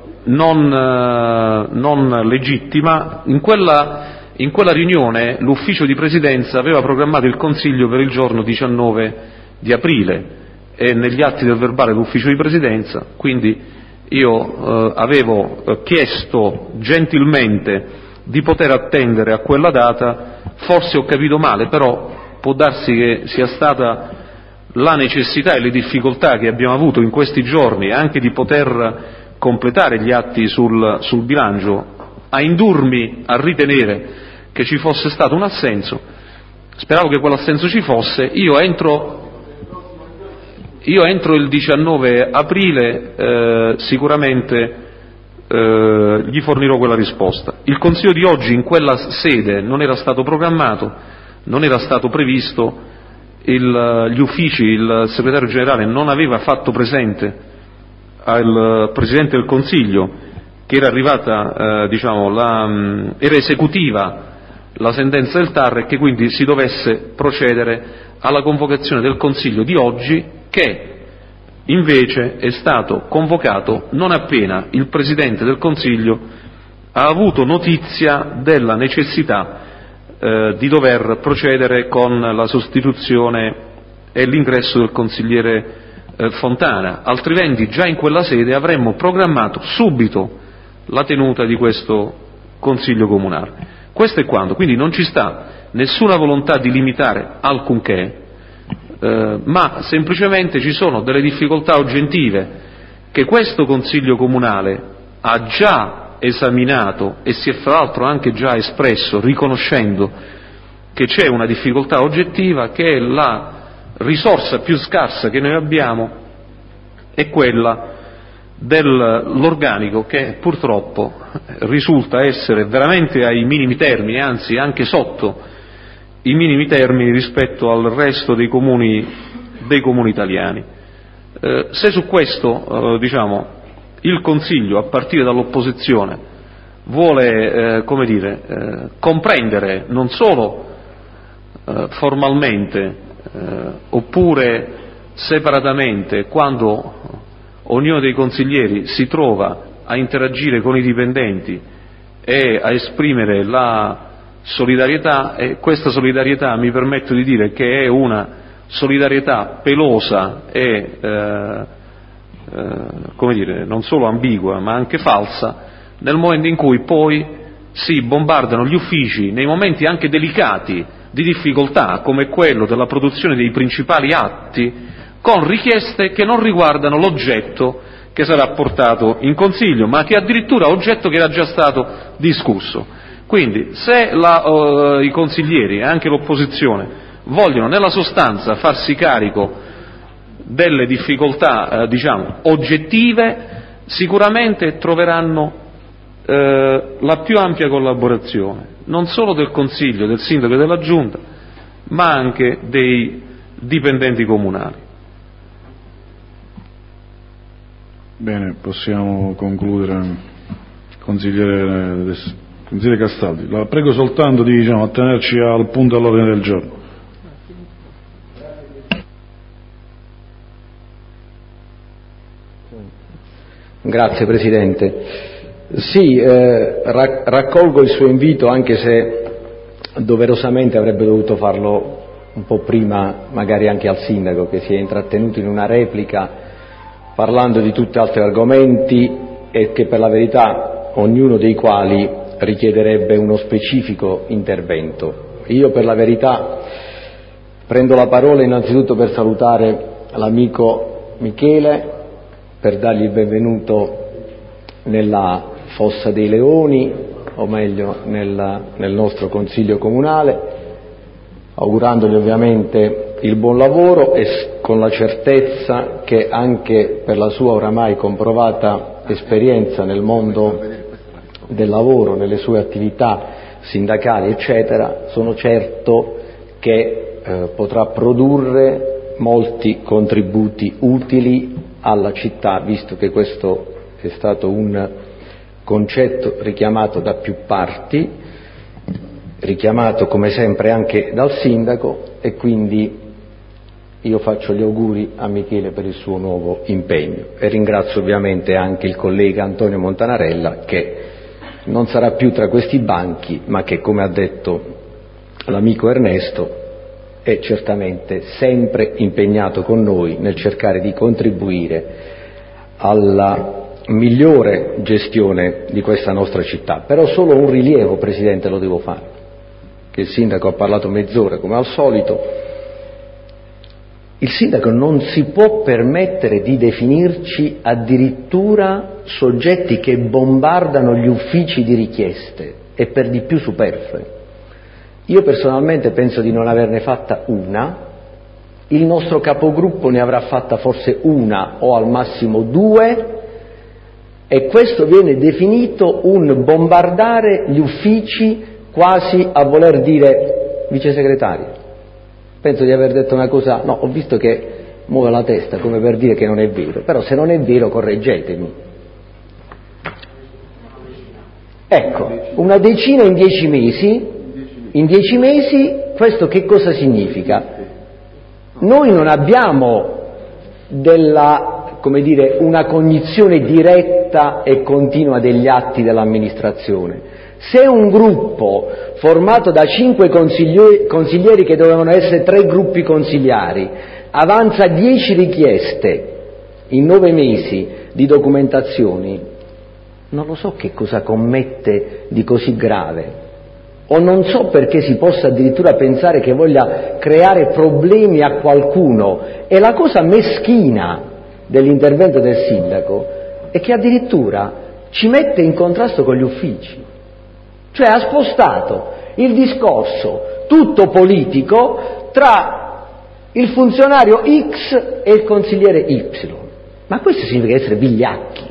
Speaker 3: non legittima. In quella riunione l'ufficio di presidenza aveva programmato il Consiglio per il giorno 19 di aprile, e negli atti del verbale dell'ufficio di presidenza, quindi io avevo chiesto gentilmente di poter attendere a quella data. Forse ho capito male, però può darsi che sia stata la necessità e le difficoltà che abbiamo avuto in questi giorni anche di poter completare gli atti sul bilancio a indurmi a ritenere che ci fosse stato un assenso. Speravo che quell'assenso ci fosse. Io entro il 19 aprile sicuramente gli fornirò quella risposta. Il Consiglio di oggi in quella sede non era stato programmato, non era stato previsto, gli uffici, il segretario generale non aveva fatto presente al Presidente del Consiglio che era arrivata, era esecutiva la sentenza del TAR e che quindi si dovesse procedere alla convocazione del Consiglio di oggi, che invece è stato convocato non appena il Presidente del Consiglio ha avuto notizia della necessità di dover procedere con la sostituzione e l'ingresso del consigliere Fontana, altrimenti già in quella sede avremmo programmato subito la tenuta di questo Consiglio Comunale. Questo è quanto, quindi non ci sta nessuna volontà di limitare alcunché, ma semplicemente ci sono delle difficoltà oggettive che questo Consiglio Comunale ha già esaminato e si è fra l'altro anche già espresso riconoscendo che c'è una difficoltà oggettiva, che è la risorsa più scarsa che noi abbiamo è quella dell'organico, che purtroppo risulta essere veramente ai minimi termini, anzi anche sotto i minimi termini rispetto al resto dei comuni italiani. Se su questo il Consiglio, a partire dall'opposizione, vuole comprendere non solo formalmente oppure separatamente, quando ognuno dei consiglieri si trova a interagire con i dipendenti e a esprimere la solidarietà, e questa solidarietà mi permetto di dire che è una solidarietà pelosa e non solo ambigua ma anche falsa, nel momento in cui poi si bombardano gli uffici nei momenti anche delicati di difficoltà come quello della produzione dei principali atti, con richieste che non riguardano l'oggetto che sarà portato in Consiglio, ma che è addirittura oggetto che era già stato discusso. Quindi se i consiglieri e anche l'opposizione vogliono nella sostanza farsi carico delle difficoltà oggettive, sicuramente troveranno la più ampia collaborazione non solo del Consiglio, del Sindaco e della Giunta, ma anche dei dipendenti comunali.
Speaker 1: Bene, possiamo concludere. Consigliere Castaldi, la prego soltanto di attenerci al punto all'ordine del giorno.
Speaker 7: Grazie Presidente. Sì, raccolgo il suo invito, anche se doverosamente avrebbe dovuto farlo un po' prima, magari anche al Sindaco, che si è intrattenuto in una replica parlando di tutti altri argomenti e che per la verità ognuno dei quali richiederebbe uno specifico intervento. Io per la verità prendo la parola innanzitutto per salutare l'amico Michele, per dargli il benvenuto nella Fossa dei Leoni, o meglio nel nostro Consiglio Comunale, augurandogli ovviamente il buon lavoro e con la certezza che anche per la sua oramai comprovata esperienza nel mondo del lavoro, nelle sue attività sindacali eccetera, sono certo che potrà produrre molti contributi utili alla città, visto che questo è stato un concetto richiamato da più parti, richiamato come sempre anche dal Sindaco, e quindi io faccio gli auguri a Michele per il suo nuovo impegno e ringrazio ovviamente anche il collega Antonio Montanarella, che non sarà più tra questi banchi, ma che, come ha detto l'amico Ernesto, è certamente sempre impegnato con noi nel cercare di contribuire alla migliore gestione di questa nostra città. Però solo un rilievo, Presidente, lo devo fare, che il Sindaco ha parlato mezz'ora come al solito. Il Sindaco non si può permettere di definirci addirittura soggetti che bombardano gli uffici di richieste, e per di più superflue. Io personalmente penso di non averne fatta una, il nostro capogruppo ne avrà fatta forse una o al massimo due, e questo viene definito un bombardare gli uffici quasi a voler dire vice segretario. Penso di aver detto una cosa, no, ho visto che muove la testa come per dire che non è vero, però se non è vero correggetemi. Ecco, una decina in 10 mesi. In 10 mesi questo che cosa significa? Noi non abbiamo una cognizione diretta e continua degli atti dell'amministrazione. Se un gruppo formato da 5 consiglieri che dovevano essere 3 gruppi consigliari avanza 10 richieste in 9 mesi di documentazioni, non lo so che cosa commette di così grave. O non so perché si possa addirittura pensare che voglia creare problemi a qualcuno. E la cosa meschina dell'intervento del Sindaco è che addirittura ci mette in contrasto con gli uffici. Cioè ha spostato il discorso tutto politico tra il funzionario X e il consigliere Y. Ma questo significa essere vigliacchi.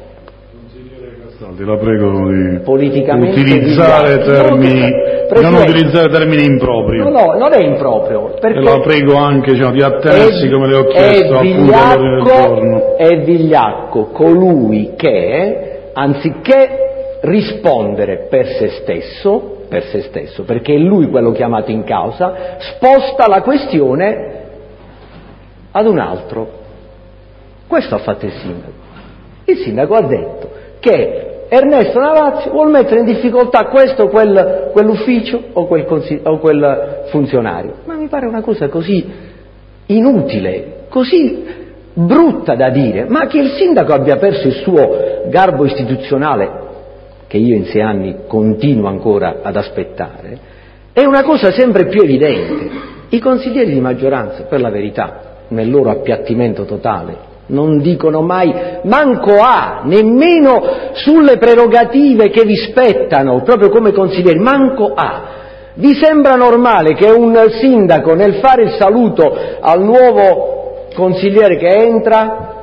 Speaker 1: La prego di
Speaker 7: politicamente
Speaker 1: utilizzare termini, non utilizzare termini impropri.
Speaker 7: No, non è improprio. Perché
Speaker 1: e la prego anche di attenersi, come le ho chiesto, appunto all'ordine del giorno.
Speaker 7: È vigliacco colui che, anziché rispondere per se stesso, perché è lui quello chiamato in causa, sposta la questione ad un altro. Questo ha fatto il Sindaco. Il Sindaco ha detto che Ernesto Navazzi vuol mettere in difficoltà questo o quell'ufficio o quel funzionario. Ma mi pare una cosa così inutile, così brutta da dire, ma che il Sindaco abbia perso il suo garbo istituzionale, che io in 6 anni continuo ancora ad aspettare, è una cosa sempre più evidente. I consiglieri di maggioranza, per la verità, nel loro appiattimento totale, non dicono mai manco A, nemmeno sulle prerogative che vi spettano, proprio come consiglieri, manco A. Vi sembra normale che un sindaco, nel fare il saluto al nuovo consigliere che entra,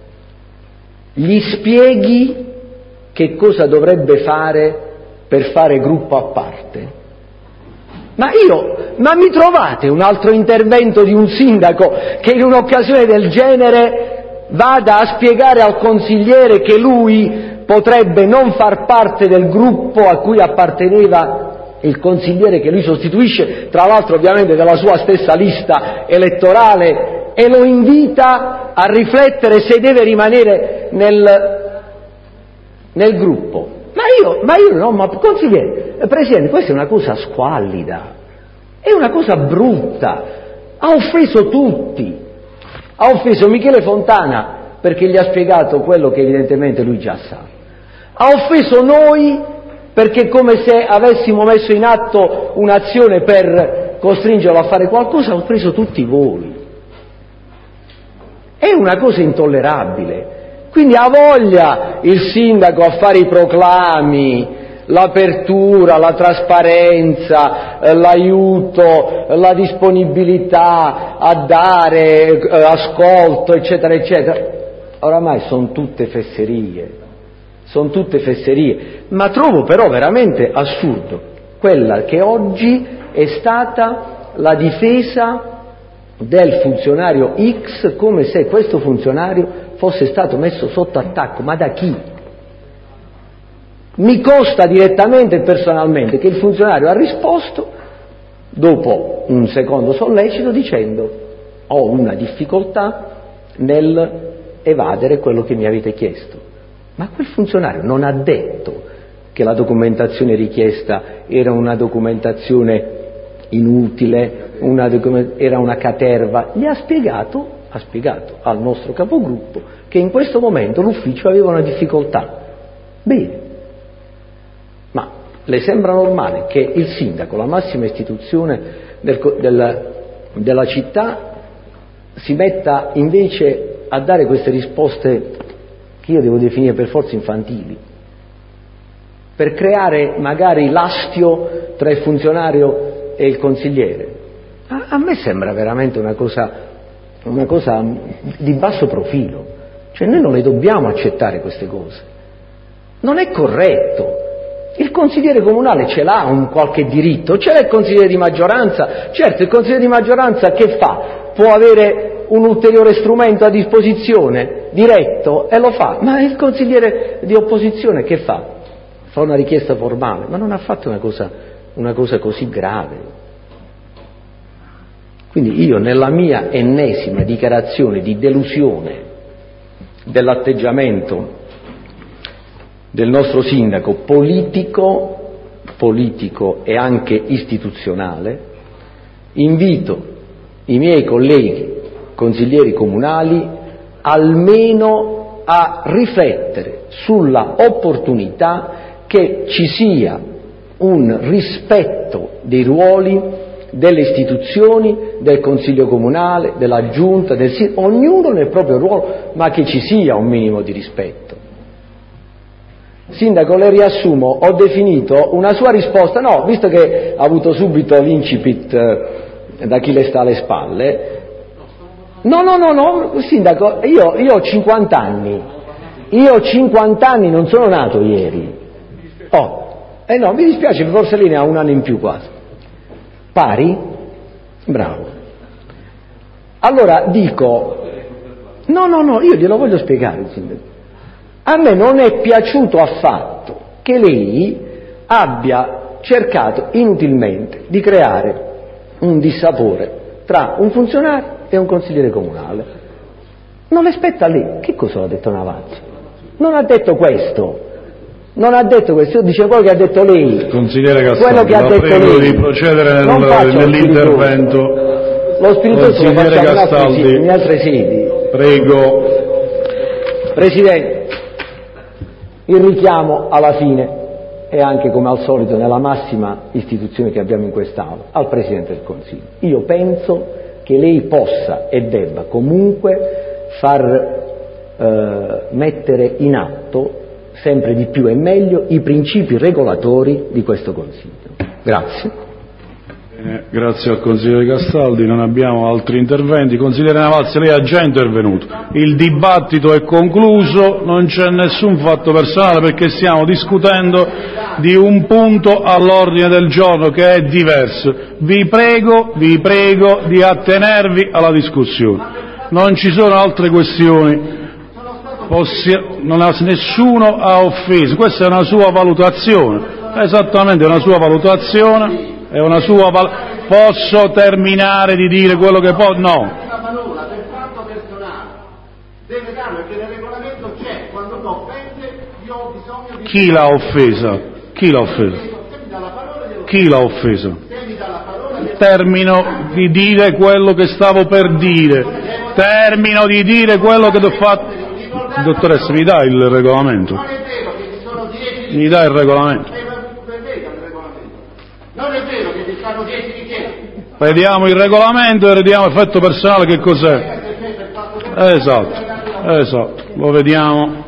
Speaker 7: gli spieghi che cosa dovrebbe fare per fare gruppo a parte? Ma mi trovate un altro intervento di un sindaco che in un'occasione del genere vada a spiegare al consigliere che lui potrebbe non far parte del gruppo a cui apparteneva il consigliere che lui sostituisce, tra l'altro ovviamente della sua stessa lista elettorale, e lo invita a riflettere se deve rimanere nel gruppo. Ma io no, ma consigliere, Presidente, questa è una cosa squallida, è una cosa brutta, ha offeso tutti, ha offeso Michele Fontana perché gli ha spiegato quello che evidentemente lui già sa, ha offeso noi perché è come se avessimo messo in atto un'azione per costringerlo a fare qualcosa, ha offeso tutti voi. È una cosa intollerabile. Quindi ha voglia il sindaco a fare i proclami, l'apertura, la trasparenza, l'aiuto, la disponibilità a dare ascolto, eccetera, eccetera. Oramai sono tutte fesserie, ma trovo però veramente assurdo quella che oggi è stata la difesa del funzionario X, come se questo funzionario fosse stato messo sotto attacco. Ma da chi? Mi consta direttamente e personalmente che il funzionario ha risposto dopo un secondo sollecito dicendo: ho una difficoltà nel evadere quello che mi avete chiesto. Ma quel funzionario non ha detto che la documentazione richiesta era una documentazione inutile, era una caterva. Gli ha spiegato al nostro capogruppo che in questo momento l'ufficio aveva una difficoltà. Bene, ma le sembra normale che il sindaco, la massima istituzione della città, si metta invece a dare queste risposte che io devo definire per forza infantili, per creare magari l'astio tra il funzionario e il consigliere? A me sembra veramente una cosa di basso profilo. Cioè noi non le dobbiamo accettare queste cose, non è corretto. Il consigliere comunale ce l'ha un qualche diritto, c'è il consigliere di maggioranza, certo il consigliere di maggioranza che fa? Può avere un ulteriore strumento a disposizione, diretto, e lo fa, ma il consigliere di opposizione che fa? Fa una richiesta formale, ma non ha fatto una cosa così grave. Quindi io, nella mia ennesima dichiarazione di delusione dell'atteggiamento del nostro sindaco politico e anche istituzionale, invito i miei colleghi consiglieri comunali almeno a riflettere sulla opportunità che ci sia un rispetto dei ruoli delle istituzioni, del Consiglio Comunale, della Giunta, ognuno nel proprio ruolo, ma che ci sia un minimo di rispetto. Sindaco, le riassumo, ho definito una sua risposta, no, visto che ha avuto subito l'incipit da chi le sta alle spalle, no, Sindaco, io ho 50 anni, non sono nato ieri, no, mi dispiace, forse lei ne ha un anno in più quasi. Pari? Bravo. Allora dico, no, io glielo voglio spiegare, Sindaco. A me non è piaciuto affatto che lei abbia cercato inutilmente di creare un dissapore tra un funzionario e un consigliere comunale. Non le spetta a lei. Che cosa ha detto Navazzi? Non ha detto questo, dice quello che ha detto lei.
Speaker 1: Consigliere Castaldi,
Speaker 7: quello che ha detto lei.
Speaker 1: Di procedere nell'intervento.
Speaker 7: Lo spiritoso lo facciamo in altre sedi.
Speaker 1: Prego.
Speaker 7: Presidente, il richiamo alla fine è anche, come al solito, nella massima istituzione che abbiamo in quest'Aula, al Presidente del Consiglio. Io penso che lei possa e debba comunque far mettere in atto sempre di più e meglio i principi regolatori di questo Consiglio. Grazie.
Speaker 1: Grazie al consigliere Castaldi, non abbiamo altri interventi. Consigliere Navazzi, lei è già intervenuto, il dibattito è concluso, non c'è nessun fatto personale perché stiamo discutendo di un punto all'ordine del giorno che è diverso. Vi prego di attenervi alla discussione, non ci sono altre questioni. Nessuno ha offeso, questa è una sua valutazione, esattamente una sua valutazione. Posso terminare di dire quello che può? No.
Speaker 8: Una parola per fatto personale deve darlo, perché nel regolamento c'è, quando uno offende io
Speaker 1: Chi l'ha offesa? Chi l'ha offesa? Chi l'ha offesa? Termino di dire quello che stavo per dire. Termino di dire quello che ho fatto. Dottoressa, mi dà il regolamento? Mi dà il regolamento?
Speaker 8: Non è vero che ci stanno 10 richieste.
Speaker 1: Vediamo il regolamento e vediamo effetto personale che cos'è. Esatto, lo vediamo.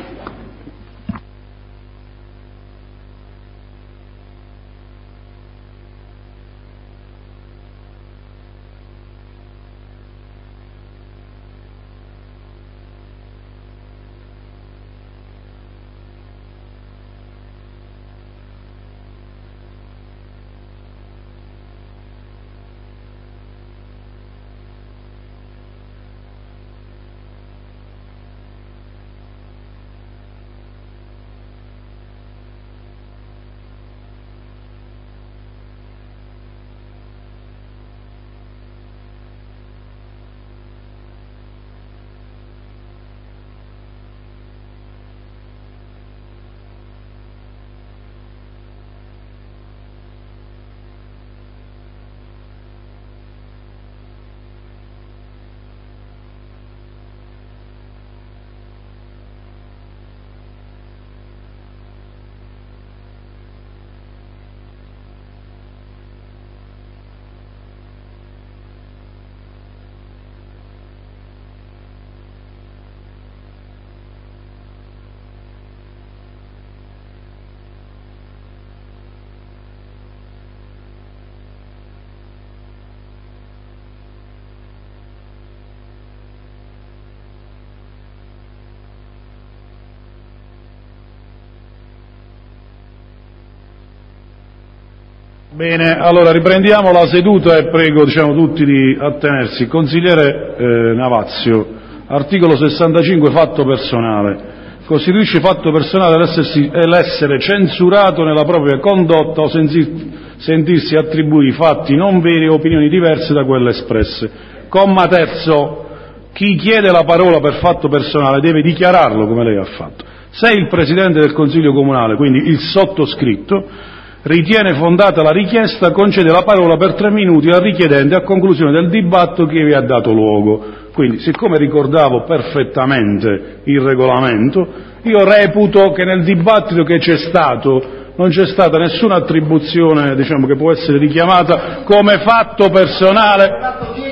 Speaker 1: Bene, allora riprendiamo la seduta e prego tutti di attenersi. Consigliere Navazio, articolo 65, fatto personale. Costituisce fatto personale l'essere censurato nella propria condotta o sentirsi attribuire fatti non veri o opinioni diverse da quelle espresse. Comma terzo. Chi chiede la parola per fatto personale deve dichiararlo come lei ha fatto. Se il Presidente del Consiglio Comunale, quindi il sottoscritto, ritiene fondata la richiesta, concede la parola per 3 minuti al richiedente a conclusione del dibattito che vi ha dato luogo. Quindi, siccome ricordavo perfettamente il regolamento, io reputo che nel dibattito che c'è stato non c'è stata nessuna attribuzione, che può essere richiamata come fatto personale.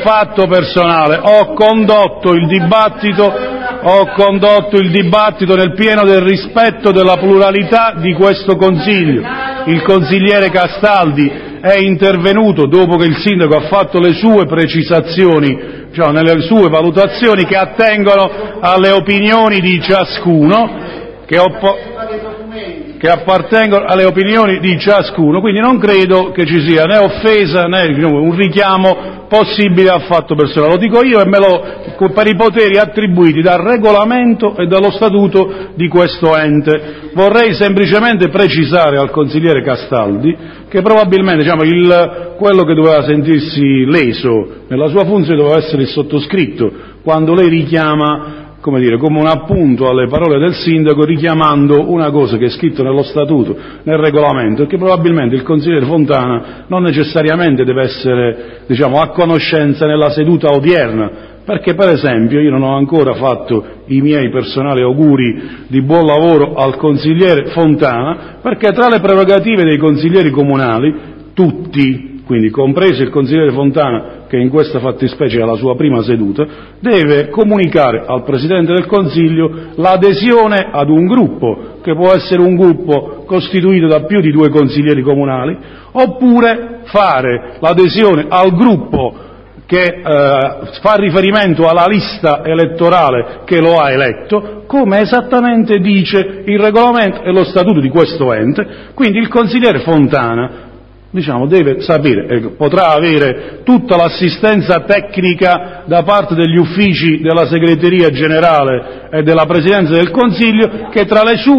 Speaker 1: Ho condotto il dibattito nel pieno del rispetto della pluralità di questo Consiglio. Il consigliere Castaldi è intervenuto dopo che il sindaco ha fatto le sue precisazioni, nelle sue valutazioni che attengono alle opinioni di ciascuno, che appartengono alle opinioni di ciascuno, quindi non credo che ci sia né offesa né un richiamo possibile a fatto personale. Lo dico io e per i poteri attribuiti dal regolamento e dallo statuto di questo ente. Vorrei semplicemente precisare al consigliere Castaldi che probabilmente quello che doveva sentirsi leso nella sua funzione doveva essere il sottoscritto, quando lei richiama come un appunto alle parole del sindaco, richiamando una cosa che è scritto nello statuto, nel regolamento, e che probabilmente il consigliere Fontana non necessariamente deve essere, a conoscenza nella seduta odierna, perché per esempio io non ho ancora fatto i miei personali auguri di buon lavoro al consigliere Fontana, perché tra le prerogative dei consiglieri comunali, tutti, quindi compreso il consigliere Fontana, che in questa fattispecie è la sua prima seduta, deve comunicare al Presidente del Consiglio l'adesione ad un gruppo, che può essere un gruppo costituito da più di 2 consiglieri comunali, oppure fare l'adesione al gruppo che fa riferimento alla lista elettorale che lo ha eletto, come esattamente dice il regolamento e lo statuto di questo ente. Quindi il consigliere Fontana deve sapere e potrà avere tutta l'assistenza tecnica da parte degli uffici della segreteria generale e della Presidenza del Consiglio, che tra le sue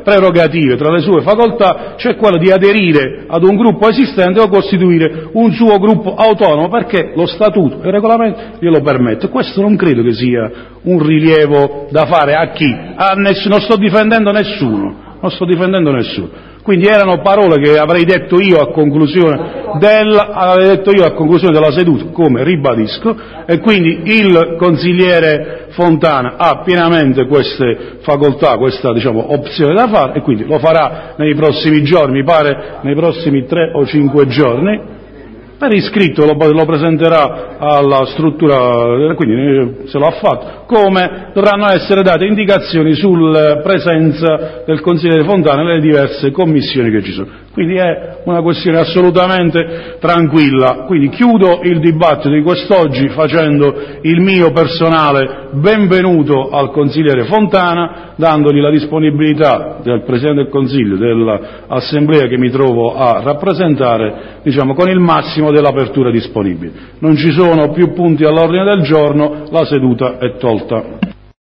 Speaker 1: prerogative, tra le sue facoltà, c'è quello di aderire ad un gruppo esistente o costituire un suo gruppo autonomo, perché lo statuto e il regolamento glielo permette. Questo non credo che sia un rilievo da fare a chi? A nessuno, non sto difendendo nessuno. Quindi erano parole che avrei detto io a conclusione della seduta, come ribadisco, e quindi il consigliere Fontana ha pienamente queste facoltà, questa opzione da fare, e quindi lo farà nei prossimi giorni, mi pare nei prossimi 3 o 5 giorni. Per iscritto lo presenterà alla struttura, quindi se lo ha fatto, come dovranno essere date indicazioni sulla presenza del consigliere Fontana nelle diverse commissioni che ci sono. Quindi è una questione assolutamente tranquilla. Quindi chiudo il dibattito di quest'oggi facendo il mio personale benvenuto al consigliere Fontana, dandogli la disponibilità del Presidente del Consiglio, dell'Assemblea che mi trovo a rappresentare, con il massimo dell'apertura disponibile. Non ci sono più punti all'ordine del giorno, la seduta è tolta.